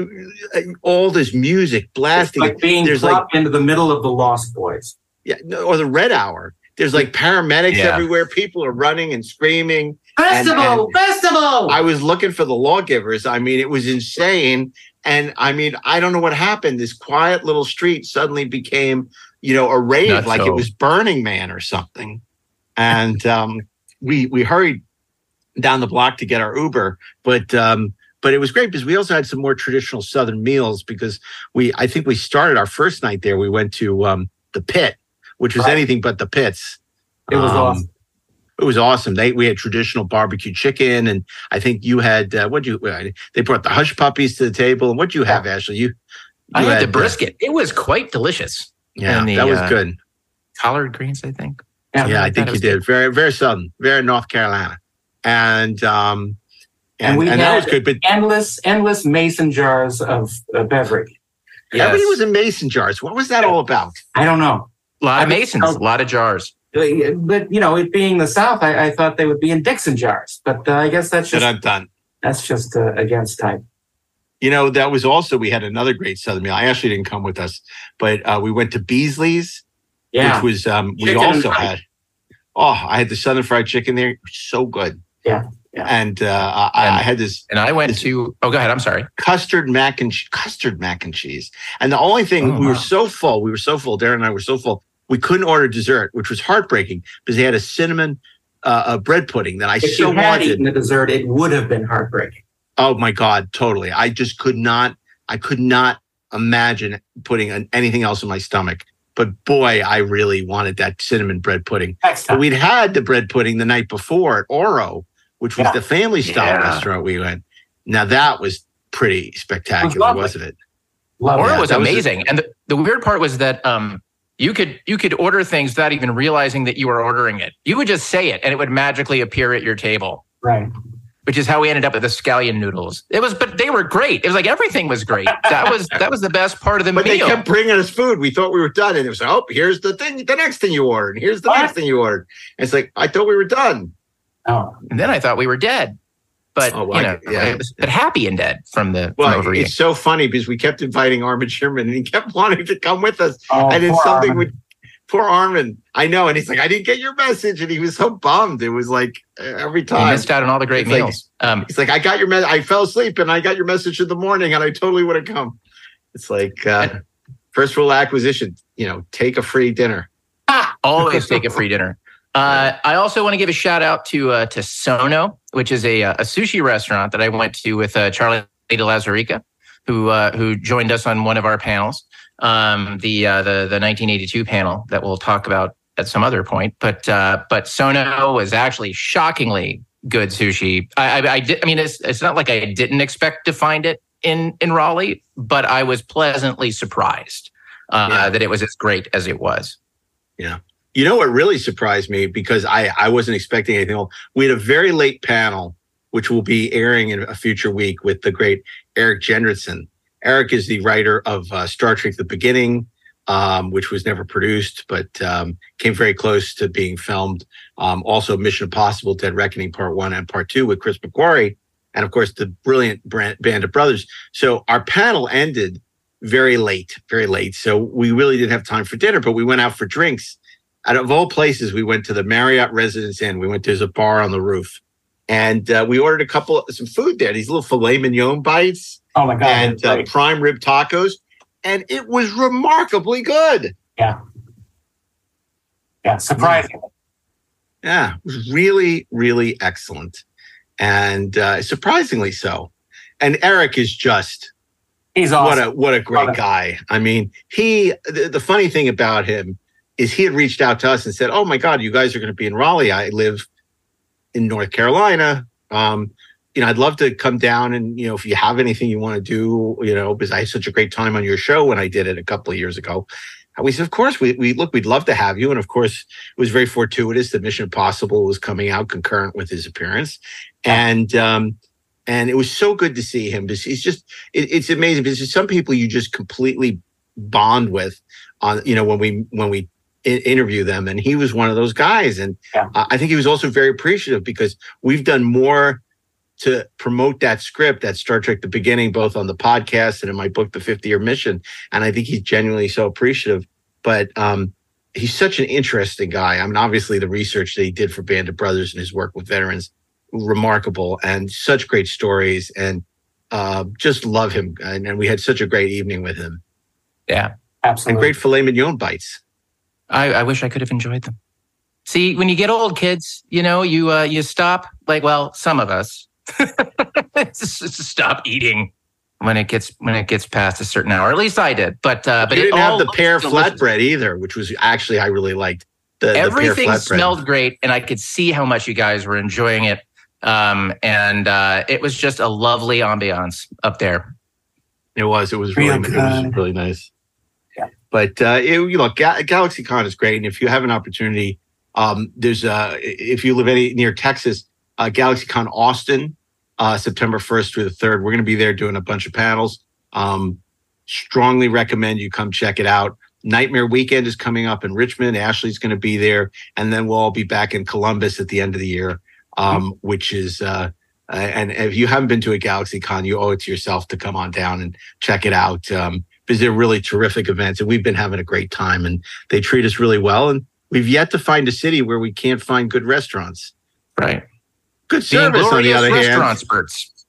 all this music blasting. It's like being There's dropped like, into the middle of the Lost Boys. Yeah, or the Red Hour. There's like paramedics yeah. everywhere. People are running and screaming. Festival! And, and Festival! I was looking for the lawgivers. I mean, it was insane. And I mean, I don't know what happened. This quiet little street suddenly became, you know, a rave, Not like so. it was Burning Man or something. And um, we we hurried down the block to get our Uber, but um, but it was great because we also had some more traditional Southern meals because we I think we started our first night there. We went to um, the Pit, which was right. anything but the Pits. It was um, awesome. It was awesome. They we had traditional barbecue chicken, and I think you had uh, what you. They brought the hush puppies to the table, and what you have, Ashley? You, you I had, had the brisket. Uh, it was quite delicious. Yeah, the, that was uh, good. Collard greens, I think. Yeah, yeah I, I think you did. Good. Very, very southern, very North Carolina, and um, and, and we and had that was good. But endless, endless mason jars of uh, beverage. Yes. Everybody was in mason jars. What was that all about? I don't know. A lot of I masons, a lot of jars. But you know, it being the South, I, I thought they would be in Dixon jars. But uh, I guess that's just I'm done. That's just uh, against type. You know, that was also we had another great Southern meal. I actually didn't come with us, but uh, we went to Beasley's, yeah. which was um, we Chicken also had. Oh, I had the Southern fried chicken there. It was so good. Yeah. Yeah. And uh, I, and, I had this, and I went to. Oh, go ahead. I'm sorry. Custard mac and custard mac and cheese. And the only thing oh, we wow. were so full, we were so full. Darren and I were so full. We couldn't order dessert, which was heartbreaking because they had a cinnamon uh, a bread pudding that I if so you had wanted. Eaten the dessert, it would have been heartbreaking. Oh my God, totally! I just could not. I could not imagine putting an, anything else in my stomach. But boy, I really wanted that cinnamon bread pudding. But we'd had the bread pudding the night before at Oro, which was yeah. the family style yeah. restaurant we went. Now that was pretty spectacular, was wasn't it? Love Oro yeah, was that amazing, was and the, the weird part was that um, you could you could order things without even realizing that you were ordering it. You would just say it, and it would magically appear at your table. Right. Which is how we ended up with the scallion noodles. It was, but they were great. It was like everything was great. That was that was the best part of the but meal. But they kept bringing us food. We thought we were done, and it was oh, here's the thing, the next thing you ordered. Here's the what? next thing you ordered. And it's like I thought we were done. Oh, and then I thought we were dead. But oh, well, you know, yeah. it was, but happy and dead from the well, from overeating. It's so funny because we kept inviting Armin Sherman, and he kept wanting to come with us, oh, and it's something Armin. with. Poor Armin, I know, and he's like, I didn't get your message, and he was so bummed. It was like every time he missed out on all the great it's meals. Like, um, he's like, I got your message. I fell asleep, and I got your message in the morning, and I totally would have come. It's like uh, and, first rule acquisition, you know, take a free dinner. Ah, always take a free dinner. Uh, I also want to give a shout out to uh, to Sono, which is a a sushi restaurant that I went to with uh, Charlie De Lazarica, who uh, who joined us on one of our panels. Um, the, uh, the, the nineteen eighty-two panel that we'll talk about at some other point, but, uh, but Sono was actually shockingly good sushi. I, I, I did, I mean, it's, it's not like I didn't expect to find it in, in Raleigh, but I was pleasantly surprised, uh, yeah. that it was as great as it was. Yeah. You know what really surprised me because I, I wasn't expecting anything else. We had a very late panel, which will be airing in a future week with the great Eric Jendritson. Eric is the writer of uh, Star Trek: The Beginning, um, which was never produced, but um, came very close to being filmed. Um, also, Mission Impossible: Dead Reckoning Part One and Part Two with Chris McQuarrie, and of course, the brilliant Band of Brothers. So our panel ended very late, very late. So we really didn't have time for dinner, but we went out for drinks. Out of all places, we went to the Marriott Residence Inn. We went to there's a bar on the roof, and uh, we ordered a couple of some food there. These little filet mignon bites. Oh my God. And uh, prime rib tacos. And it was remarkably good. Yeah. Yeah. Surprising. Yeah. It was really, really excellent. And uh, surprisingly so. And Eric is just he's awesome. What a what a great guy. I mean, he the, the funny thing about him is he had reached out to us and said, oh my God, you guys are going to be in Raleigh. I live in North Carolina. Um, You know, I'd love to come down and, you know, if you have anything you want to do, you know, because I had such a great time on your show when I did it a couple of years ago. And we said, of course, we, we look, we'd love to have you. And of course, it was very fortuitous that Mission Impossible was coming out concurrent with his appearance. And um, And it was so good to see him. He's just, it, it's amazing because there's some people you just completely bond with on, you know, when we, when we I- interview them. And he was one of those guys. And Yeah. uh, I think he was also very appreciative because we've done more to promote that script, that Star Trek The Beginning, both on the podcast and in my book, The fifty-Year Mission. And I think he's genuinely so appreciative. But um, he's such an interesting guy. I mean, obviously the research that he did for Band of Brothers and his work with veterans, remarkable, and such great stories, and uh, just love him. And, and we had such a great evening with him. Yeah. Absolutely. And great filet mignon bites. I, I wish I could have enjoyed them. See, when you get old, kids, you know, you uh, you stop, like, well, some of us, just, just stop eating when it gets when it gets past a certain hour. At least I did. But uh, but you it didn't all have the pear delicious. flatbread either, which was actually I really liked. The, Everything the pear flatbread. smelled great, and I could see how much you guys were enjoying it. Um, and uh, it was just a lovely ambiance up there. It was. It was Real really. It was good. really nice. Yeah. But uh, it, you know, Ga- GalaxyCon is great, and if you have an opportunity, um, there's uh, if you live any near Texas, uh, GalaxyCon Austin, uh, September first through the third. We're going to be there doing a bunch of panels. Um, strongly recommend you come check it out. Nightmare Weekend is coming up in Richmond. Ashley's going to be there, and then we'll all be back in Columbus at the end of the year, um, which is. Uh, Uh, and if you haven't been to a GalaxyCon, you owe it to yourself to come on down and check it out um, because they're really terrific events. And we've been having a great time and they treat us really well. And we've yet to find a city where we can't find good restaurants. Right. Good The service, on the Inglorious other restaurant hand. experts.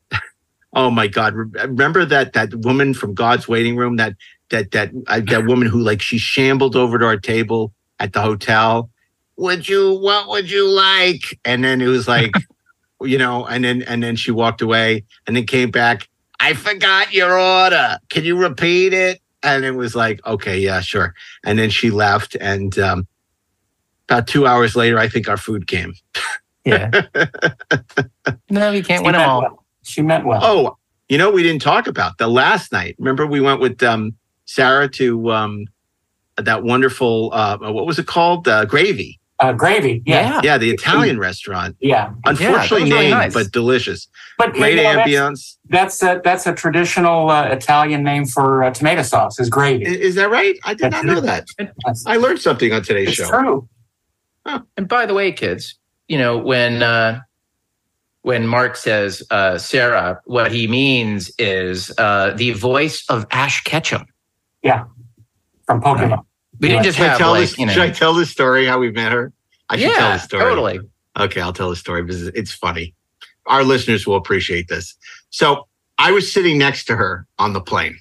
Oh, my God. Re- Remember that that woman from God's Waiting Room, that that that uh, that woman who, like, she shambled over to our table at the hotel. Would you, what would you like? And then it was like... you know, and then and then she walked away and then came back. I forgot your order. Can you repeat it? And it was like, okay, yeah, sure. And then she left. And um, about two hours later, I think our food came. Yeah. No, you can't She win them meant all. well. She meant well. Oh, you know, we didn't talk about the last night. Remember, we went with um, Sarah to um, that wonderful, uh, what was it called? Uh, Gravy. Uh, gravy. Yeah. Yeah, the Italian restaurant. Yeah. Unfortunately Yeah, that was really named, nice. but delicious. But Great you know, that's- ambiance. That's a, that's a traditional uh, Italian name for uh, tomato sauce is gravy. Is, is that right? I did not know that. That's- I learned something on today's it's show. true. And by the way, kids, you know, when uh, when Mark says uh, Sarah, what he means is uh, the voice of Ash Ketchum. Yeah. From Pokemon. We didn't just Should I have tell like, this, you know. should I tell this story how we met her? I should yeah, tell the story. totally. Okay, I'll tell the story because it's funny. Our listeners will appreciate this. So I was sitting next to her on the plane.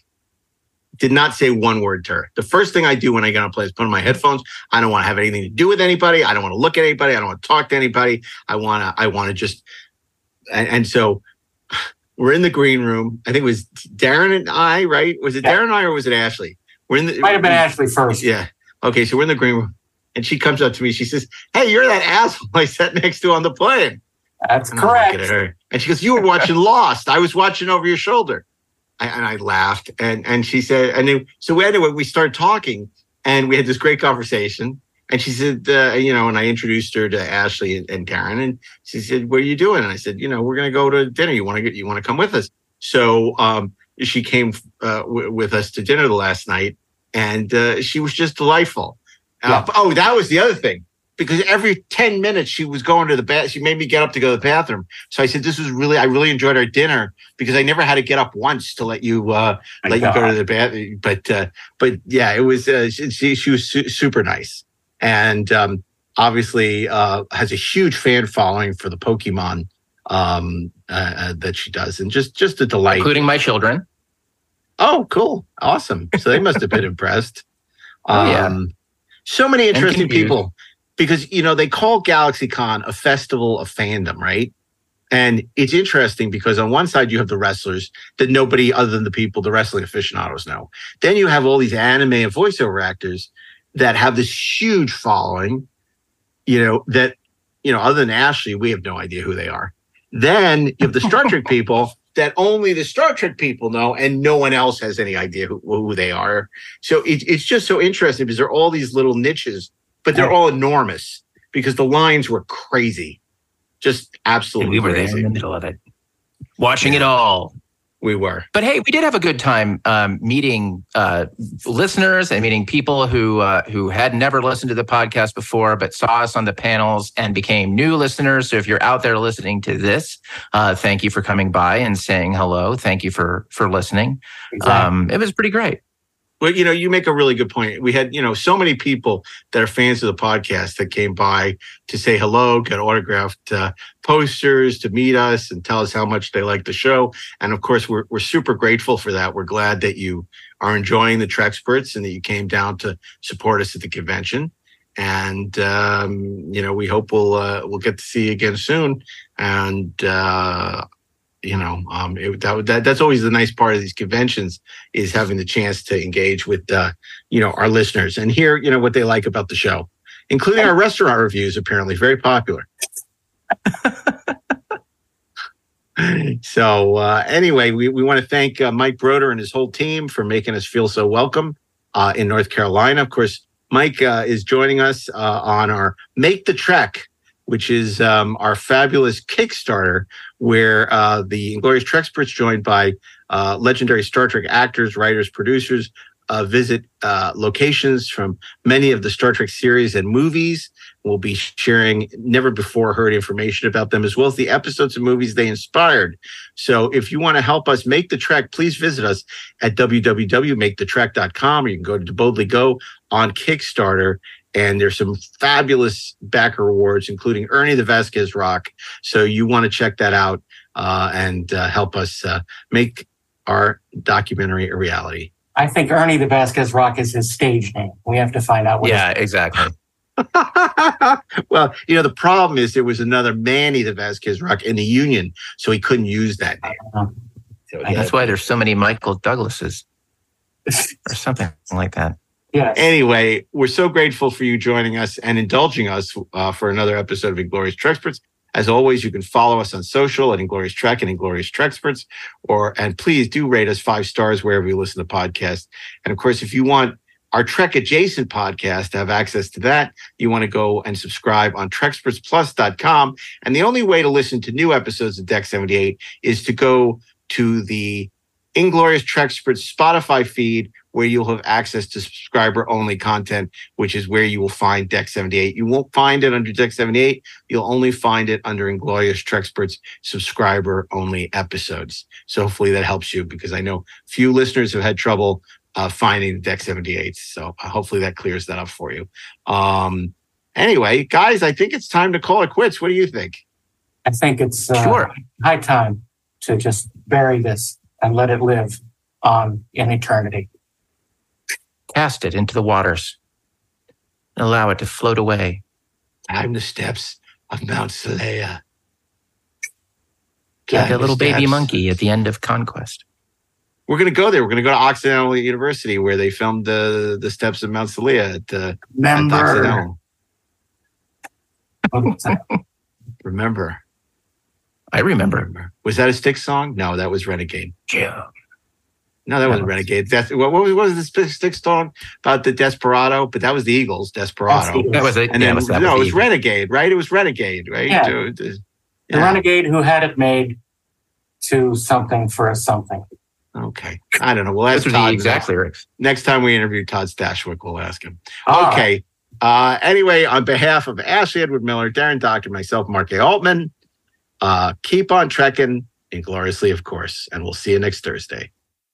Did not say one word to her. The first thing I do when I get on a plane is put on my headphones. I don't want to have anything to do with anybody. I don't want to look at anybody. I don't want to talk to anybody. I want to. I want to just. And, and so we're in the green room. I think it was Darren and I. Right? Was it Yeah. Darren and I or was it Ashley? We're in the. Might have been Ashley first. Yeah. Okay, so we're in the green room, and she comes up to me. She says, "Hey, you're that asshole I sat next to on the plane." That's And I'm looking correct. at her, and she goes, "You were watching Lost. I was watching over your shoulder." I, and I laughed, and and she said, and then so anyway, we started talking, and we had this great conversation. And she said, uh, you know, and I introduced her to Ashley and, and Darren, and she said, "What are you doing?" And I said, "You know, we're going to go to dinner. You want to get? You want to come with us?" So um, she came uh, w- with us to dinner the last night. And uh, she was just delightful. Uh, oh, that was the other thing. Because every ten minutes she was going to the bath. She made me get up to go to the bathroom. So I said, this was really, I really enjoyed our dinner because I never had to get up once to let you, uh, let you go to the bathroom. But, uh, but yeah, it was, uh, she, she was su- super nice. And um, obviously uh, has a huge fan following for the Pokemon um, uh, uh, that she does. And just, just a delight. Including my children. Oh, cool. Awesome. So they must have been impressed. Oh, yeah. Um, so many interesting confused. people because, you know, they call GalaxyCon a festival of fandom, right? And it's interesting because on one side you have the wrestlers that nobody other than the people, the wrestling aficionados know. Then you have all these anime and voiceover actors that have this huge following, you know, that, you know, other than Ashley, we have no idea who they are. Then you have the Star Trek people that only the Star Trek people know, and no one else has any idea who, who they are. So it, it's just so interesting because there are all these little niches, but they're all enormous because the lines were crazy, just absolutely We were there crazy. in the middle of it. Watching it all. We were. But hey, we did have a good time um, meeting uh, listeners and meeting people who uh, who had never listened to the podcast before, but saw us on the panels and became new listeners. So if you're out there listening to this, uh, thank you for coming by and saying hello. Thank you for for listening. Exactly. Um, it was pretty great. Well, you know, you make a really good point. We had, you know, so many people that are fans of the podcast that came by to say hello, get autographed uh, posters, to meet us and tell us how much they like the show. And of course, we're we're super grateful for that. We're glad that you are enjoying the Trexperts and that you came down to support us at the convention. And um, you know, we hope we'll uh, we'll get to see you again soon. And uh, you know, um, it, that, that that's always the nice part of these conventions, is having the chance to engage with, uh, you know, our listeners and hear, you know, what they like about the show, including our restaurant reviews, apparently very popular. So uh, anyway, we, we want to thank uh, Mike Broder and his whole team for making us feel so welcome uh, in North Carolina. Of course, Mike uh, is joining us uh, on our Make the Trek, which is um, our fabulous Kickstarter, where uh, the Inglorious Trexperts, joined by uh, legendary Star Trek actors, writers, producers, uh, visit uh, locations from many of the Star Trek series and movies. We'll be sharing never-before-heard information about them, as well as the episodes and movies they inspired. So if you want to help us make the trek, please visit us at w w w dot make the trek dot com, or you can go to Boldly Go on Kickstarter. And there's some fabulous backer rewards, including Ernie the Vasquez Rock. So you want to check that out uh, and uh, help us uh, make our documentary a reality. I think Ernie the Vasquez Rock is his stage name. We have to find out what. Yeah, exactly. Well, you know, the problem is there was another Manny the Vasquez Rock in the Union, so he couldn't use that name. Uh, so that's why there's so many Michael Douglases or something like that. Yes. Anyway, we're so grateful for you joining us and indulging us uh, for another episode of Inglorious Trexperts. As always, you can follow us on social at Inglorious Trek and Inglorious Trexperts, or and please do rate us five stars wherever you listen to podcasts. And of course, if you want our Trek adjacent podcast to have access to that, you want to go and subscribe on Trexperts Plus dot com. And the only way to listen to new episodes of Deck seventy-eight is to go to the Inglorious Trexperts Spotify feed, where you'll have access to subscriber-only content, which is where you will find Deck seventy-eight. You won't find it under Deck seventy-eight. You'll only find it under Inglorious Trexperts subscriber-only episodes. So hopefully that helps you, because I know few listeners have had trouble uh, finding Deck seventy-eight. So uh, hopefully that clears that up for you. Um, anyway, guys, I think it's time to call it quits. What do you think? I think it's uh, sure. high time to just bury this and let it live on in eternity. Cast it into the waters and allow it to float away. Climb the steps of Mount Selea. Like a little baby monkey at the end of Conquest. We're going to go there. We're going to go to Occidental University, where they filmed the the steps of Mount Selea at, uh, at Occidental. Remember. I remember. remember. Was that a Styx song? No, that was Renegade. Yeah. No, that wasn't Renegade. That's, what, what was the Styx song about the Desperado? But that was the Eagles, Desperado. That was it. And yeah, then, was, that no, was it was Renegade, right? It was Renegade, right? Yeah. So, the, yeah. The Renegade who had it made to something for a something. Okay. I don't know. We'll ask Those Todd. are the exact lyrics. Next time we interview Todd Stashwick, we'll ask him. All okay. Right. Uh, anyway, on behalf of Ashley Edward Miller, Darren Doctor, myself, Mark A. Altman, uh, keep on trekking ingloriously, of course, and we'll see you next Thursday.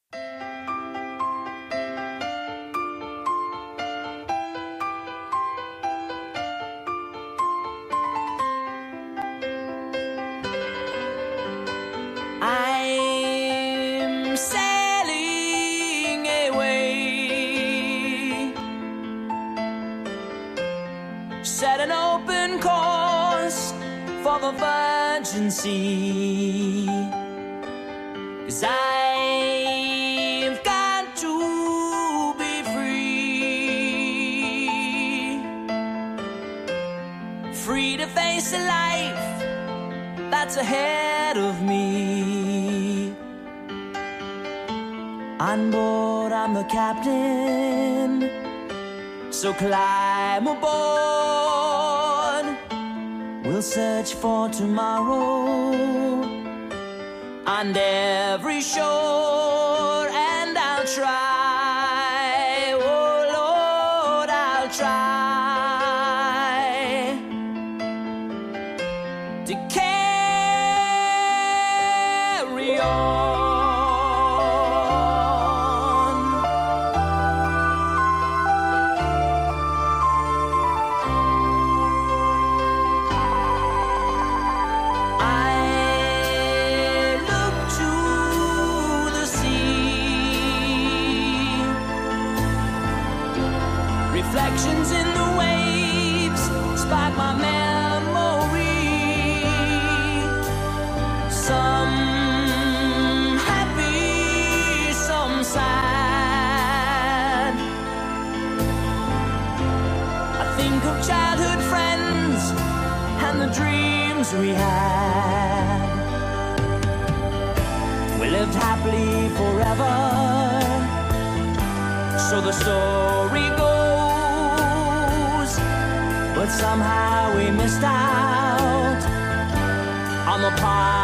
I'm sailing away, set an open course for the virgin sea, 'cause I've got to be free, free to face a life that's ahead of me. On board, I'm the captain, so climb aboard. We'll search for tomorrow on every shore, and I'll try, oh Lord, I'll try to carry on. Reflections in the waves spark my memory. Some happy, some sad. I think of childhood friends and the dreams we had. We lived happily forever, so the story goes. But somehow we missed out on the part